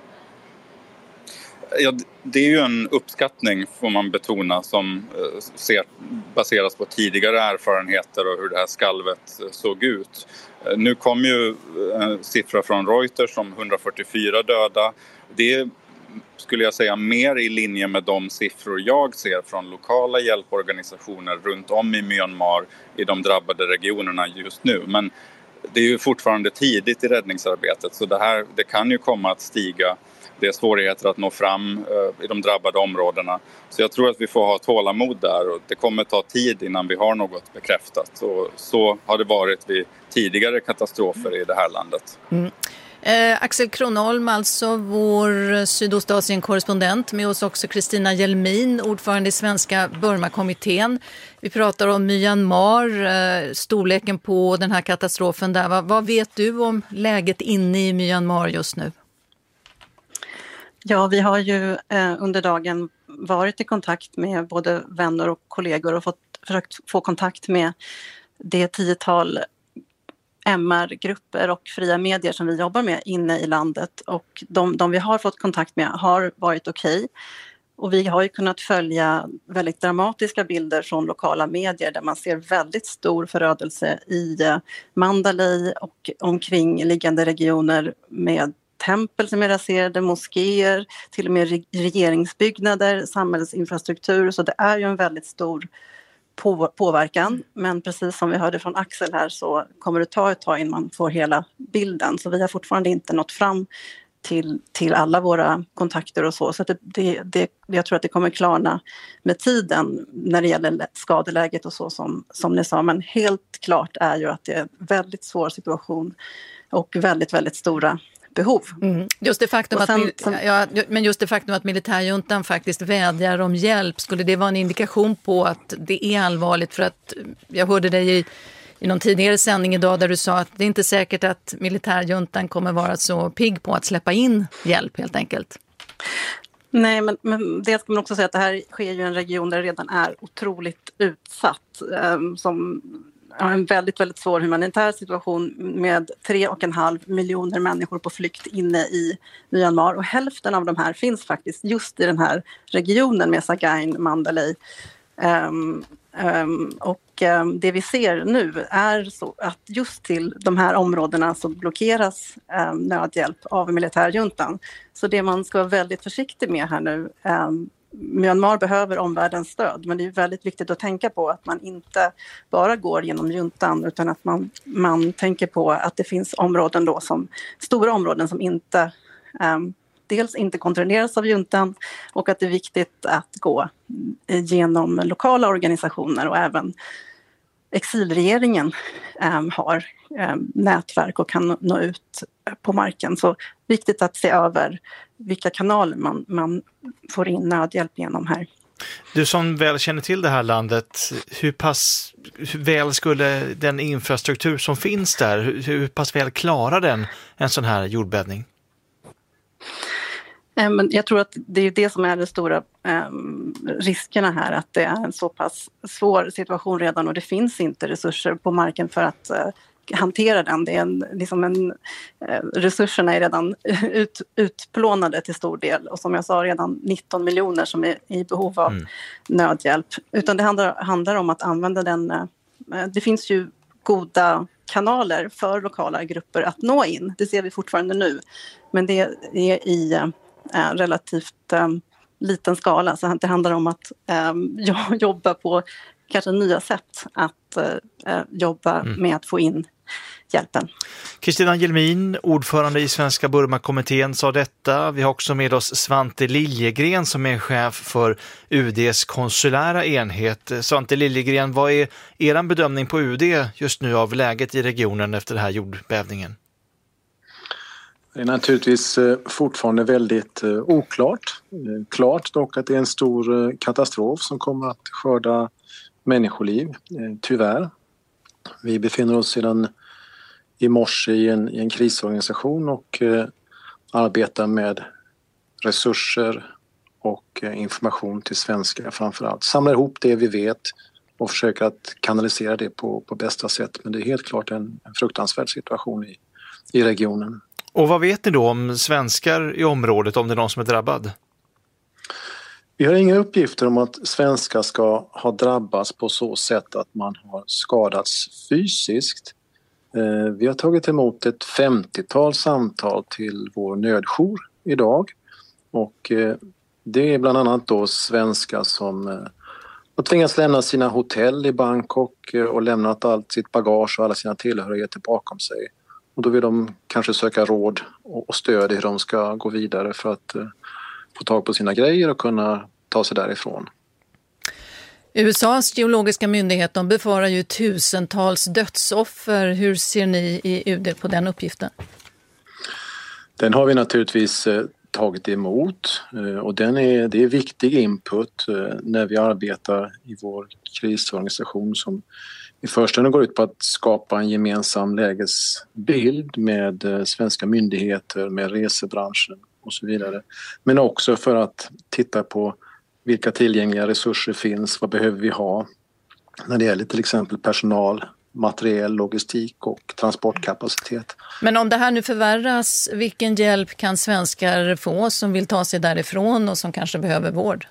Ja, det är ju en uppskattning, får man betona, som baseras på tidigare erfarenheter och hur det här skalvet såg ut. Nu kom ju en siffra från Reuters om 144 döda. Det skulle jag säga mer i linje med de siffror jag ser från lokala hjälporganisationer runt om i Myanmar i de drabbade regionerna just nu. Men det är ju fortfarande tidigt i räddningsarbetet, så det kan ju komma att stiga. Det är svårigheter att nå fram i de drabbade områdena. Så jag tror att vi får ha tålamod där, och det kommer ta tid innan vi har något bekräftat. Och så har det varit vid tidigare katastrofer i det här landet.
Axel Kronholm, alltså vår Sydostasien-korrespondent, med oss också Kristina Jelmin, ordförande i Svenska Burma-kommittén. Vi pratar om Myanmar, storleken på den här katastrofen där. Vad vet du om läget inne i Myanmar just nu?
Ja, vi har ju under dagen varit i kontakt med både vänner och kollegor och försökt få kontakt med det 10-tal MR-grupper och fria medier som vi jobbar med inne i landet, och de vi har fått kontakt med har varit okej. Och vi har ju kunnat följa väldigt dramatiska bilder från lokala medier där man ser väldigt stor förödelse i Mandalay och omkringliggande regioner med tempel som är raserade, moskéer, till och med regeringsbyggnader, samhällsinfrastruktur. Så det är ju en väldigt stor påverkan, men precis som vi hörde från Axel här så kommer det ta ett tag innan man får hela bilden, så vi har fortfarande inte nått fram till alla våra kontakter och så att jag tror att det kommer klarna med tiden när det gäller skadeläget och så som ni sa, men helt klart är ju att det är en väldigt svår situation och väldigt, väldigt stora behov.
Just det faktum att militärjuntan faktiskt vädjar om hjälp, skulle det vara en indikation på att det är allvarligt? För att jag hörde dig i någon tidigare sändning idag där du sa att det är inte säkert att militärjuntan kommer vara så pigg på att släppa in hjälp helt enkelt.
Nej, men det ska man också säga att det här sker ju i en region där det redan är otroligt utsatt, som har en väldigt, väldigt svår humanitär situation med 3,5 miljoner människor på flykt inne i Myanmar, och hälften av de här finns faktiskt just i den här regionen med Sagaing, Mandalay. Det vi ser nu är så att just till de här områdena så blockeras nödhjälp av militärjuntan. Så det man ska vara väldigt försiktig med här nu, Myanmar behöver omvärldens stöd, men det är väldigt viktigt att tänka på att man inte bara går genom juntan, utan att man tänker på att det finns områden då stora områden som inte dels inte kontrolleras av juntan, och att det är viktigt att gå genom lokala organisationer och även exilregeringen har nätverk och kan nå ut på marken. Så viktigt att se över vilka kanaler man får in nödhjälp genom här.
Du som väl känner till det här landet, hur väl skulle den infrastruktur som finns där, hur pass väl klarar den en sån här jordbävning?
Men jag tror att det är det som är de stora riskerna här, att det är en så pass svår situation redan och det finns inte resurser på marken för att hantera den. Det är resurserna är redan utplånade till stor del och som jag sa redan 19 miljoner som är i behov av nödhjälp. Utan det handlar om att använda den. Det finns ju goda kanaler för lokala grupper att nå in. Det ser vi fortfarande nu. Men det är i relativt liten skala. Så det handlar om att jobba på kanske nya sätt att jobba med att få in hjälpen.
Kristina Jelmin, ordförande i Svenska Burma-kommittén, sa detta. Vi har också med oss Svante Liljegren som är chef för UD:s konsulära enhet. Svante Liljegren, vad är er bedömning på UD just nu av läget i regionen efter den här jordbävningen?
Det är naturligtvis fortfarande väldigt oklart. Klart dock att det är en stor katastrof som kommer att skörda människoliv, tyvärr. Vi befinner oss sedan i morse i en krisorganisation och arbetar med resurser och information till svenskar framförallt. Samlar ihop det vi vet och försöker att kanalisera det på bästa sätt. Men det är helt klart en fruktansvärd situation i regionen.
Och vad vet ni då om svenskar i området, om det är någon som är drabbad?
Vi har inga uppgifter om att svenskar ska ha drabbats på så sätt att man har skadats fysiskt. Vi har tagit emot ett 50-tal samtal till vår nödjour idag. Och det är bland annat då svenskar som har tvingats lämna sina hotell i Bangkok och lämnat allt sitt bagage och alla sina tillhörigheter bakom sig. Och då vill de kanske söka råd och stöd i hur de ska gå vidare för att få tag på sina grejer och kunna ta sig därifrån.
USAs geologiska myndighet, de befarar ju tusentals dödsoffer. Hur ser ni i UD på den uppgiften?
Den har vi naturligtvis tagit emot och det är viktig input när vi arbetar i vår krisorganisation som i första hand går ut på att skapa en gemensam lägesbild med svenska myndigheter, med resebranschen och så vidare. Men också för att titta på vilka tillgängliga resurser finns, vad behöver vi ha när det gäller till exempel personal, materiell, logistik och transportkapacitet.
Men om det här nu förvärras, vilken hjälp kan svenskar få som vill ta sig därifrån och som kanske behöver vård?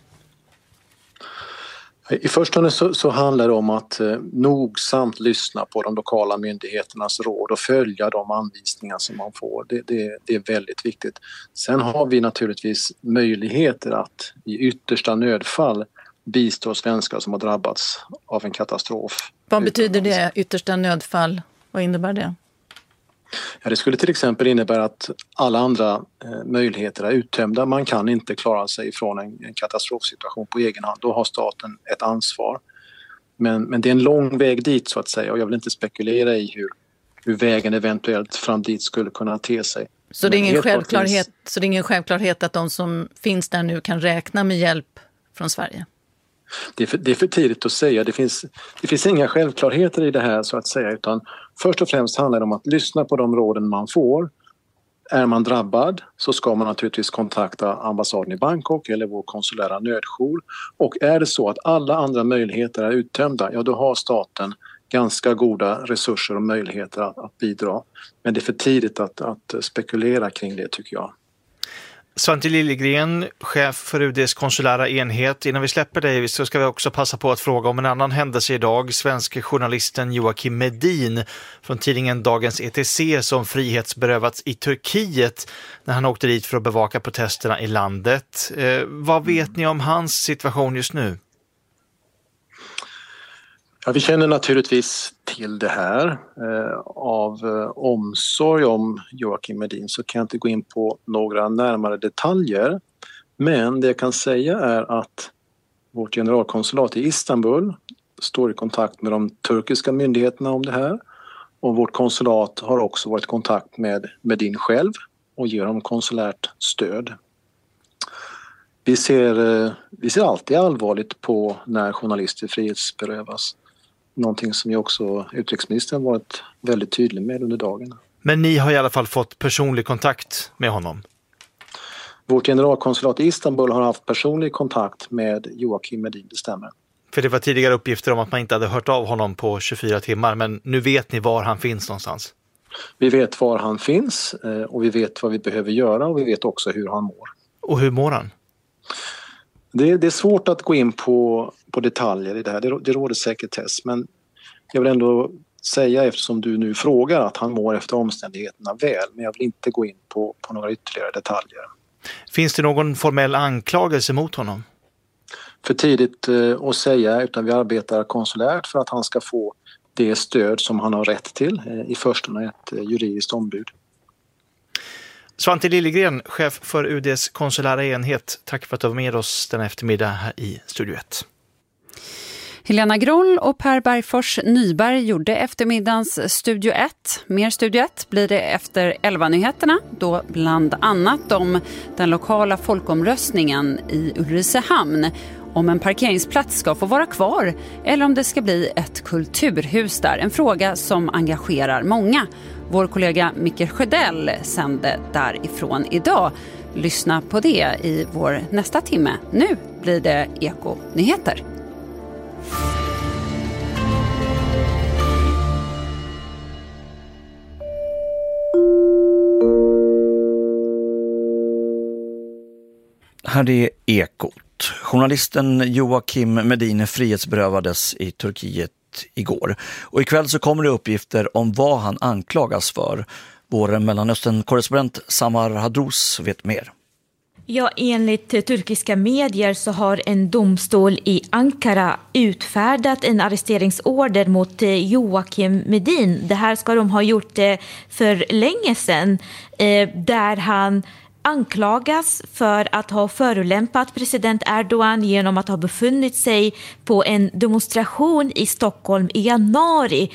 I första hand så handlar det om att nogsamt lyssna på de lokala myndigheternas råd och följa de anvisningar som man får. Det är väldigt viktigt. Sen har vi naturligtvis möjligheter att i yttersta nödfall bistå svenskar som har drabbats av en katastrof.
Vad betyder det, yttersta nödfall? Vad innebär det?
Ja, det skulle till exempel innebära att alla andra möjligheter är uttömda. Man kan inte klara sig från en katastrofsituation på egen hand. Då har staten ett ansvar. Men det är en lång väg dit så att säga och jag vill inte spekulera i hur vägen eventuellt fram dit skulle kunna te sig.
Så det är ingen självklarhet att de som finns där nu kan räkna med hjälp från Sverige?
Det är för tidigt att säga. Det finns inga självklarheter i det här så att säga utan först och främst handlar det om att lyssna på de råden man får. Är man drabbad så ska man naturligtvis kontakta ambassaden i Bangkok eller vår konsulära nödjour. Och är det så att alla andra möjligheter är uttömda, ja då har staten ganska goda resurser och möjligheter att bidra. Men det är för tidigt att spekulera kring det tycker jag.
Svante Liljegren, chef för UD:s konsulära enhet. Innan vi släpper dig så ska vi också passa på att fråga om en annan händelse idag. Svenske journalisten Joakim Medin från tidningen Dagens ETC som frihetsberövats i Turkiet när han åkte dit för att bevaka protesterna i landet. Vad vet ni om hans situation just nu?
Ja, vi känner naturligtvis till det här. Av omsorg om Joakim Medin så kan jag inte gå in på några närmare detaljer. Men det jag kan säga är att vårt generalkonsulat i Istanbul står i kontakt med de turkiska myndigheterna om det här. Och vårt konsulat har också varit i kontakt med Medin själv och ger dem konsulärt stöd. Vi ser alltid allvarligt på när journalister frihetsberövas. Någonting som ju också utrikesministern varit väldigt tydlig med under dagen.
Men ni har i alla fall fått personlig kontakt med honom?
Vårt generalkonsulat i Istanbul har haft personlig kontakt med Joakim Medin, det stämmer.
För det var tidigare uppgifter om att man inte hade hört av honom på 24 timmar, men nu vet ni var han finns någonstans?
Vi vet var han finns och vi vet vad vi behöver göra och vi vet också hur han mår.
Och hur mår han?
Det är svårt att gå in på detaljer i det här, det råder sekretess, men jag vill ändå säga eftersom du nu frågar att han mår efter omständigheterna väl, men jag vill inte gå in på några ytterligare detaljer.
Finns det någon formell anklagelse mot honom?
För tidigt att säga, utan vi arbetar konsulärt för att han ska få det stöd som han har rätt till, i första ett juridiskt ombud.
Svante Liljegren, chef för UD:s konsulära enhet. Tack för att du var med oss den eftermiddag här i Studio 1.
Helena Groll och Per Bergfors Nyberg gjorde eftermiddagens Studio 1. Mer Studio 1 blir det efter 11-nyheterna, då bland annat om den lokala folkomröstningen i Ulricehamn, om en parkeringsplats ska få vara kvar eller om det ska bli ett kulturhus där. En fråga som engagerar många. Vår kollega Micke Sjödell sände därifrån idag. Lyssna på det i vår nästa timme. Nu blir det Eko-nyheter.
Här är Ekot. Journalisten Joakim Medin frihetsberövades i Turkiet igår. Och ikväll så kommer det uppgifter om vad han anklagas för. Vår Mellanöstern-korrespondent Samar Hadrous vet mer.
Ja, enligt turkiska medier så har en domstol i Ankara utfärdat en arresteringsorder mot Joakim Medin. Det här ska de ha gjort för länge sedan, där han anklagas för att ha förolämpat president Erdogan genom att ha befunnit sig på en demonstration i Stockholm i januari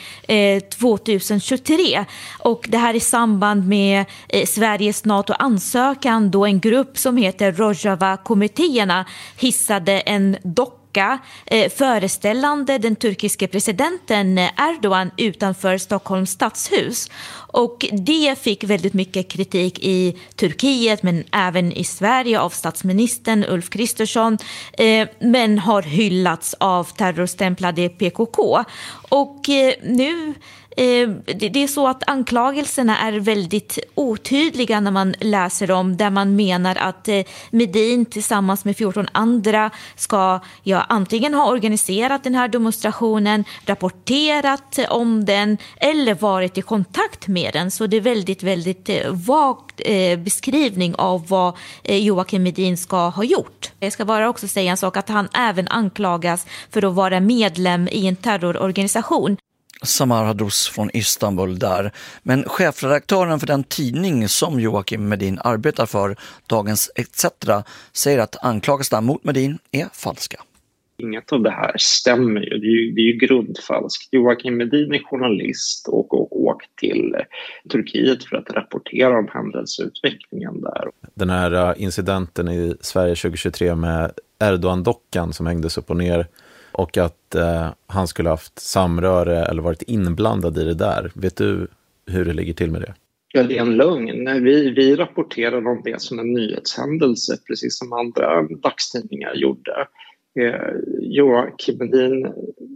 2023. Och det här i samband med Sveriges NATO-ansökan, då en grupp som heter Rojava-kommittéerna hissade en docka föreställande den turkiske presidenten Erdogan utanför Stockholms stadshus. Och det fick väldigt mycket kritik i Turkiet men även i Sverige av statsministern Ulf Kristersson, men har hyllats av terrorstämplade PKK. Och nu det är så att anklagelserna är väldigt otydliga när man läser dem, där man menar att Medin tillsammans med 14 andra ska antingen ha organiserat den här demonstrationen, rapporterat om den eller varit i kontakt med den. Så det är väldigt, väldigt vagt beskrivning av vad Joakim Medin ska ha gjort. Jag ska bara också säga en sak, att han även anklagas för att vara medlem i en terrororganisation.
Samar Hadrous från Istanbul där. Men chefredaktören för den tidning som Joakim Medin arbetar för, Dagens ETC, säger att anklagelserna mot Medin är falska.
Inget av det här stämmer ju. Det är ju grundfalskt. Joakim Medin är journalist och åkt till Turkiet för att rapportera om händelseutvecklingen där.
Den här incidenten i Sverige 2023 med Erdogan-dockan som hängdes upp och ner, och att han skulle haft samröre eller varit inblandad i det där. Vet du hur det ligger till med det?
Ja, det är en lögn. Vi rapporterar om det som en nyhetshändelse, precis som andra dagstidningar gjorde. Joakim Medin,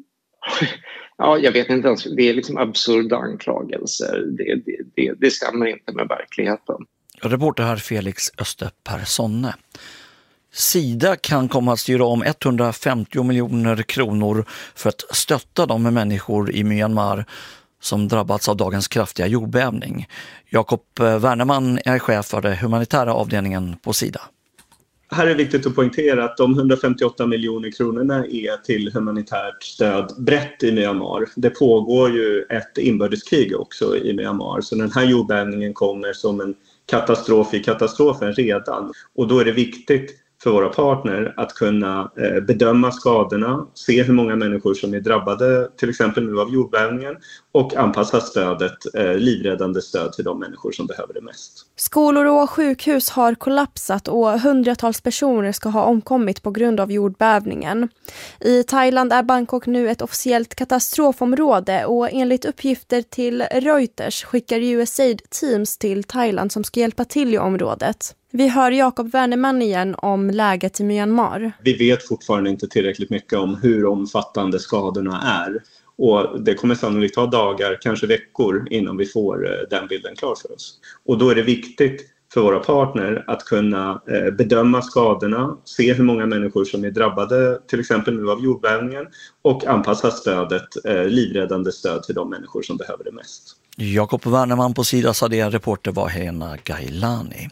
ja, jag vet inte ens, det är liksom absurda anklagelser. Det stämmer inte med verkligheten.
Reporter här Felix Österpersonne. Sida kan komma att styra om 150 miljoner kronor för att stötta de människor i Myanmar som drabbats av dagens kraftiga jordbävning. Jakob Wernerman är chef för den humanitära avdelningen på Sida.
Här är viktigt att poängtera att de 158 miljoner kronorna är till humanitärt stöd brett i Myanmar. Det pågår ju ett inbördeskrig också i Myanmar, så den här jordbävningen kommer som en katastrof i katastrofen redan. Och då är det viktigt för våra partner att kunna bedöma skadorna, se hur många människor som är drabbade till exempel nu av jordbävningen och anpassa stödet, livräddande stöd till de människor som behöver det mest.
Skolor och sjukhus har kollapsat och hundratals personer ska ha omkommit på grund av jordbävningen. I Thailand är Bangkok nu ett officiellt katastrofområde och enligt uppgifter till Reuters skickar USAID teams till Thailand som ska hjälpa till i området. Vi hör Jakob Werneman igen om läget i Myanmar.
Vi vet fortfarande inte tillräckligt mycket om hur omfattande skadorna är. Och det kommer sannolikt ta dagar, kanske veckor innan vi får den bilden klar för oss. Och då är det viktigt för våra partner att kunna bedöma skadorna, se hur många människor som är drabbade till exempel nu av jordbävningen och anpassa stödet, livräddande stöd till de människor som behöver det mest.
Jakob Werneman på Sida sa det, reporter var Hena Gailani.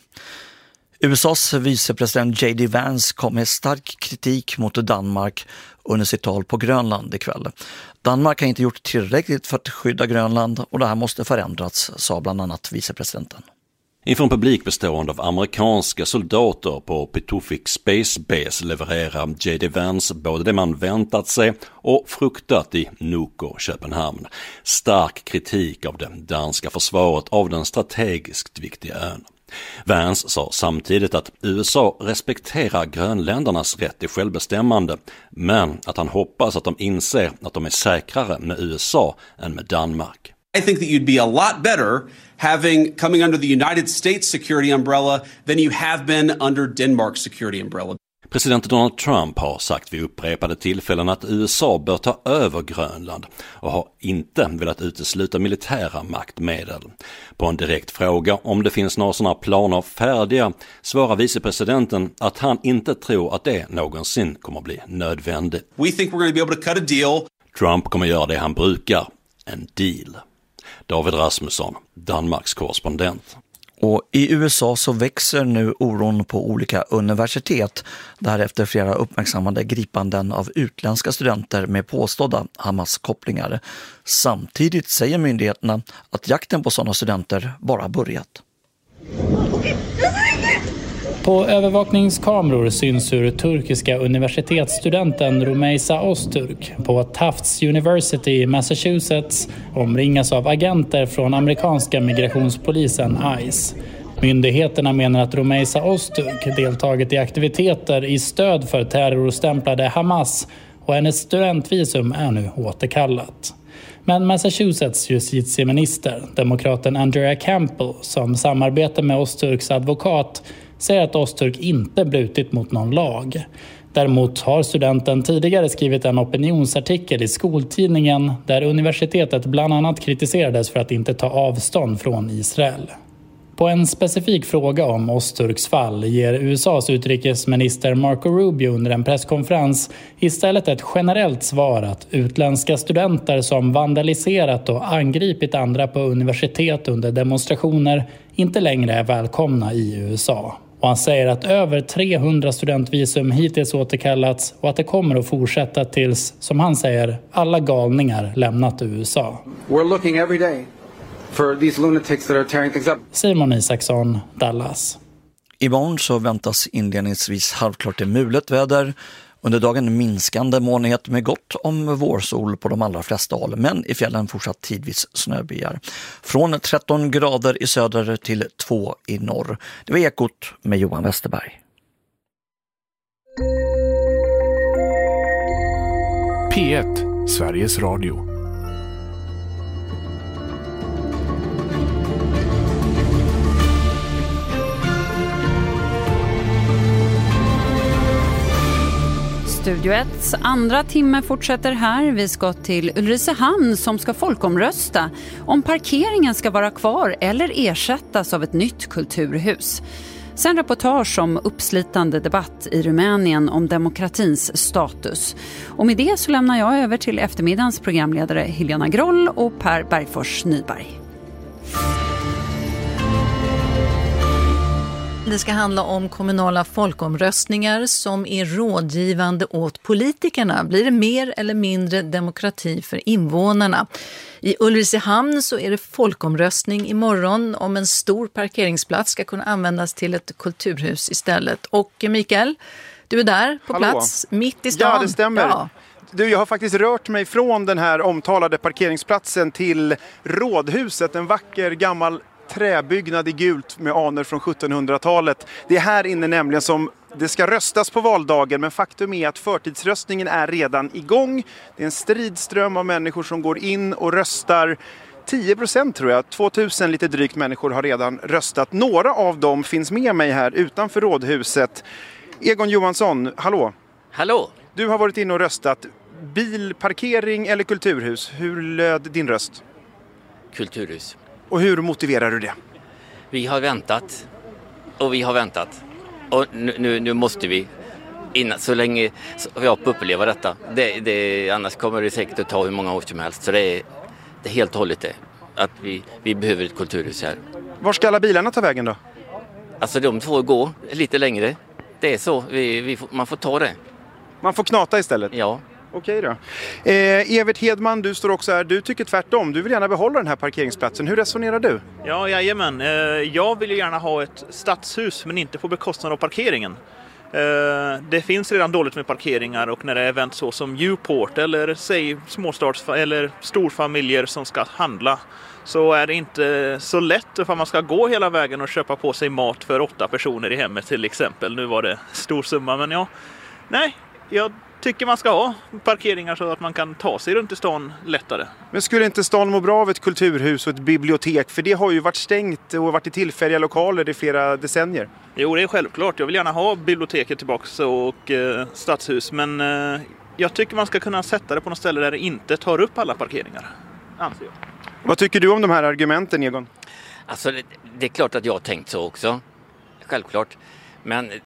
USAs vicepresident J.D. Vance kom med stark kritik mot Danmark under sitt tal på Grönland ikväll. Danmark har inte gjort tillräckligt för att skydda Grönland och det här måste förändras, sa bland annat vicepresidenten.
Inför en publik bestående av amerikanska soldater på Pituffik Space Base levererar J.D. Vance både det man väntat sig och fruktat i Nuuk och Köpenhamn. Stark kritik av det danska försvaret av den strategiskt viktiga ön. Vance sa samtidigt att USA respekterar grönländernas rätt till självbestämmande, men att han hoppas att de inser att de är säkrare med USA än med Danmark.
I think that you'd be a lot better coming under the United States security umbrella than you have been under Denmark's security umbrella.
President Donald Trump har sagt vid upprepade tillfällen att USA bör ta över Grönland och har inte velat utesluta militära maktmedel. På en direkt fråga om det finns några sådana planer färdiga svarar vicepresidenten att han inte tror att det någonsin kommer att bli nödvändigt.
We think we're going to be able to cut a deal.
Trump kommer göra det han brukar, en deal. David Rasmusson, Danmarks korrespondent.
Och i USA så växer nu oron på olika universitet därefter flera uppmärksammade gripanden av utländska studenter med påstådda Hamas-kopplingar. Samtidigt säger myndigheterna att jakten på sådana studenter bara börjat.
På övervakningskameror syns hur turkiska universitetsstudenten Rümeysa Öztürk på Tufts University i Massachusetts omringas av agenter från amerikanska migrationspolisen ICE. Myndigheterna menar att Rümeysa Öztürk deltagit i aktiviteter i stöd för terrorstämplade Hamas och hennes studentvisum är nu återkallat. Men Massachusetts justitieminister, demokraten Andrea Campbell, som samarbetar med Öztürks advokat, säger att Öztürk inte brutit mot någon lag. Däremot har studenten tidigare skrivit en opinionsartikel i skoltidningen där universitetet bland annat kritiserades för att inte ta avstånd från Israel. På en specifik fråga om Öztürks fall ger USAs utrikesminister Marco Rubio under en presskonferens istället ett generellt svar att utländska studenter som vandaliserat och angripit andra på universitet under demonstrationer inte längre är välkomna i USA. Och han säger att över 300 studentvisum hittills återkallats och att det kommer att fortsätta tills, som han säger, alla galningar lämnat USA.
We're looking every day for these lunatics that are tearing things up.
Simon Isaksson, Dallas.
Imorgon så väntas inledningsvis halvklart till mulet väder. Under dagen minskande molnighet med gott om vårsol på de allra flesta håll, men i fjällen fortsatt tidvis snöbyar. Från 13 grader i söder till 2 i norr. Det var Ekot med Johan Westerberg.
P1, Sveriges Radio.
Studio 1:s andra timme fortsätter här. Vi ska till Ulricehamn som ska folkomrösta om parkeringen ska vara kvar eller ersättas av ett nytt kulturhus. Sen reportage om uppslitande debatt i Rumänien om demokratins status. Och med det så lämnar jag över till eftermiddagens programledare Helena Groll och Per Bergfors Nyberg.
Det ska handla om kommunala folkomröstningar som är rådgivande åt politikerna. Blir det mer eller mindre demokrati för invånarna? I Ulricehamn så är det folkomröstning imorgon om en stor parkeringsplats ska kunna användas till ett kulturhus istället. Och Mikael, du är där på plats mitt i stan.
Ja, det stämmer. Ja. Du, jag har faktiskt rört mig från den här omtalade parkeringsplatsen till Rådhuset, en vacker gammal träbyggnad i gult med anor från 1700-talet. Det är här inne nämligen som det ska röstas på valdagen, men faktum är att förtidsröstningen är redan igång. Det är en stridström av människor som går in och röstar. 10% tror jag, 2000 lite drygt människor har redan röstat. Några av dem finns med mig här utanför Rådhuset. Egon Johansson, hallå.
Hallå.
Du har varit inne och röstat. Bil, parkering eller kulturhus? Hur löd din röst?
Kulturhus. Och
hur motiverar du det?
Vi har väntat. Och vi har väntat. Och nu måste vi. Så länge jag upplever detta. Annars kommer det säkert att ta hur många år som helst. Så det är helt och hållet det. Att vi behöver ett kulturhus här.
Var ska alla bilarna ta vägen då?
Alltså de får gå lite längre. Det är så. Man får ta det.
Man får knata istället?
Ja.
Okej då. Evert Hedman, du står också här. Du tycker tvärtom. Du vill gärna behålla den här parkeringsplatsen. Hur resonerar du?
Ja, jajamän. Jag vill ju gärna ha ett stadshus, men inte på bekostnad av parkeringen. Det finns redan dåligt med parkeringar, och när det är event så som Newport eller säg eller storfamiljer som ska handla, så är det inte så lätt för man ska gå hela vägen och köpa på sig mat för 8 personer i hemmet till exempel. Nu var det stor summa, men ja. Nej, jag tycker man ska ha parkeringar så att man kan ta sig runt i stan lättare.
Men skulle inte stan må bra av ett kulturhus och ett bibliotek? För det har ju varit stängt och varit i tillfälliga lokaler i flera decennier.
Jo, det är självklart. Jag vill gärna ha biblioteket tillbaka och stadshus. Men jag tycker man ska kunna sätta det på något ställe där det inte tar upp alla parkeringar, anser jag.
Vad tycker du om de här argumenten, Egon?
Alltså det är klart att jag har tänkt så också. Självklart. Men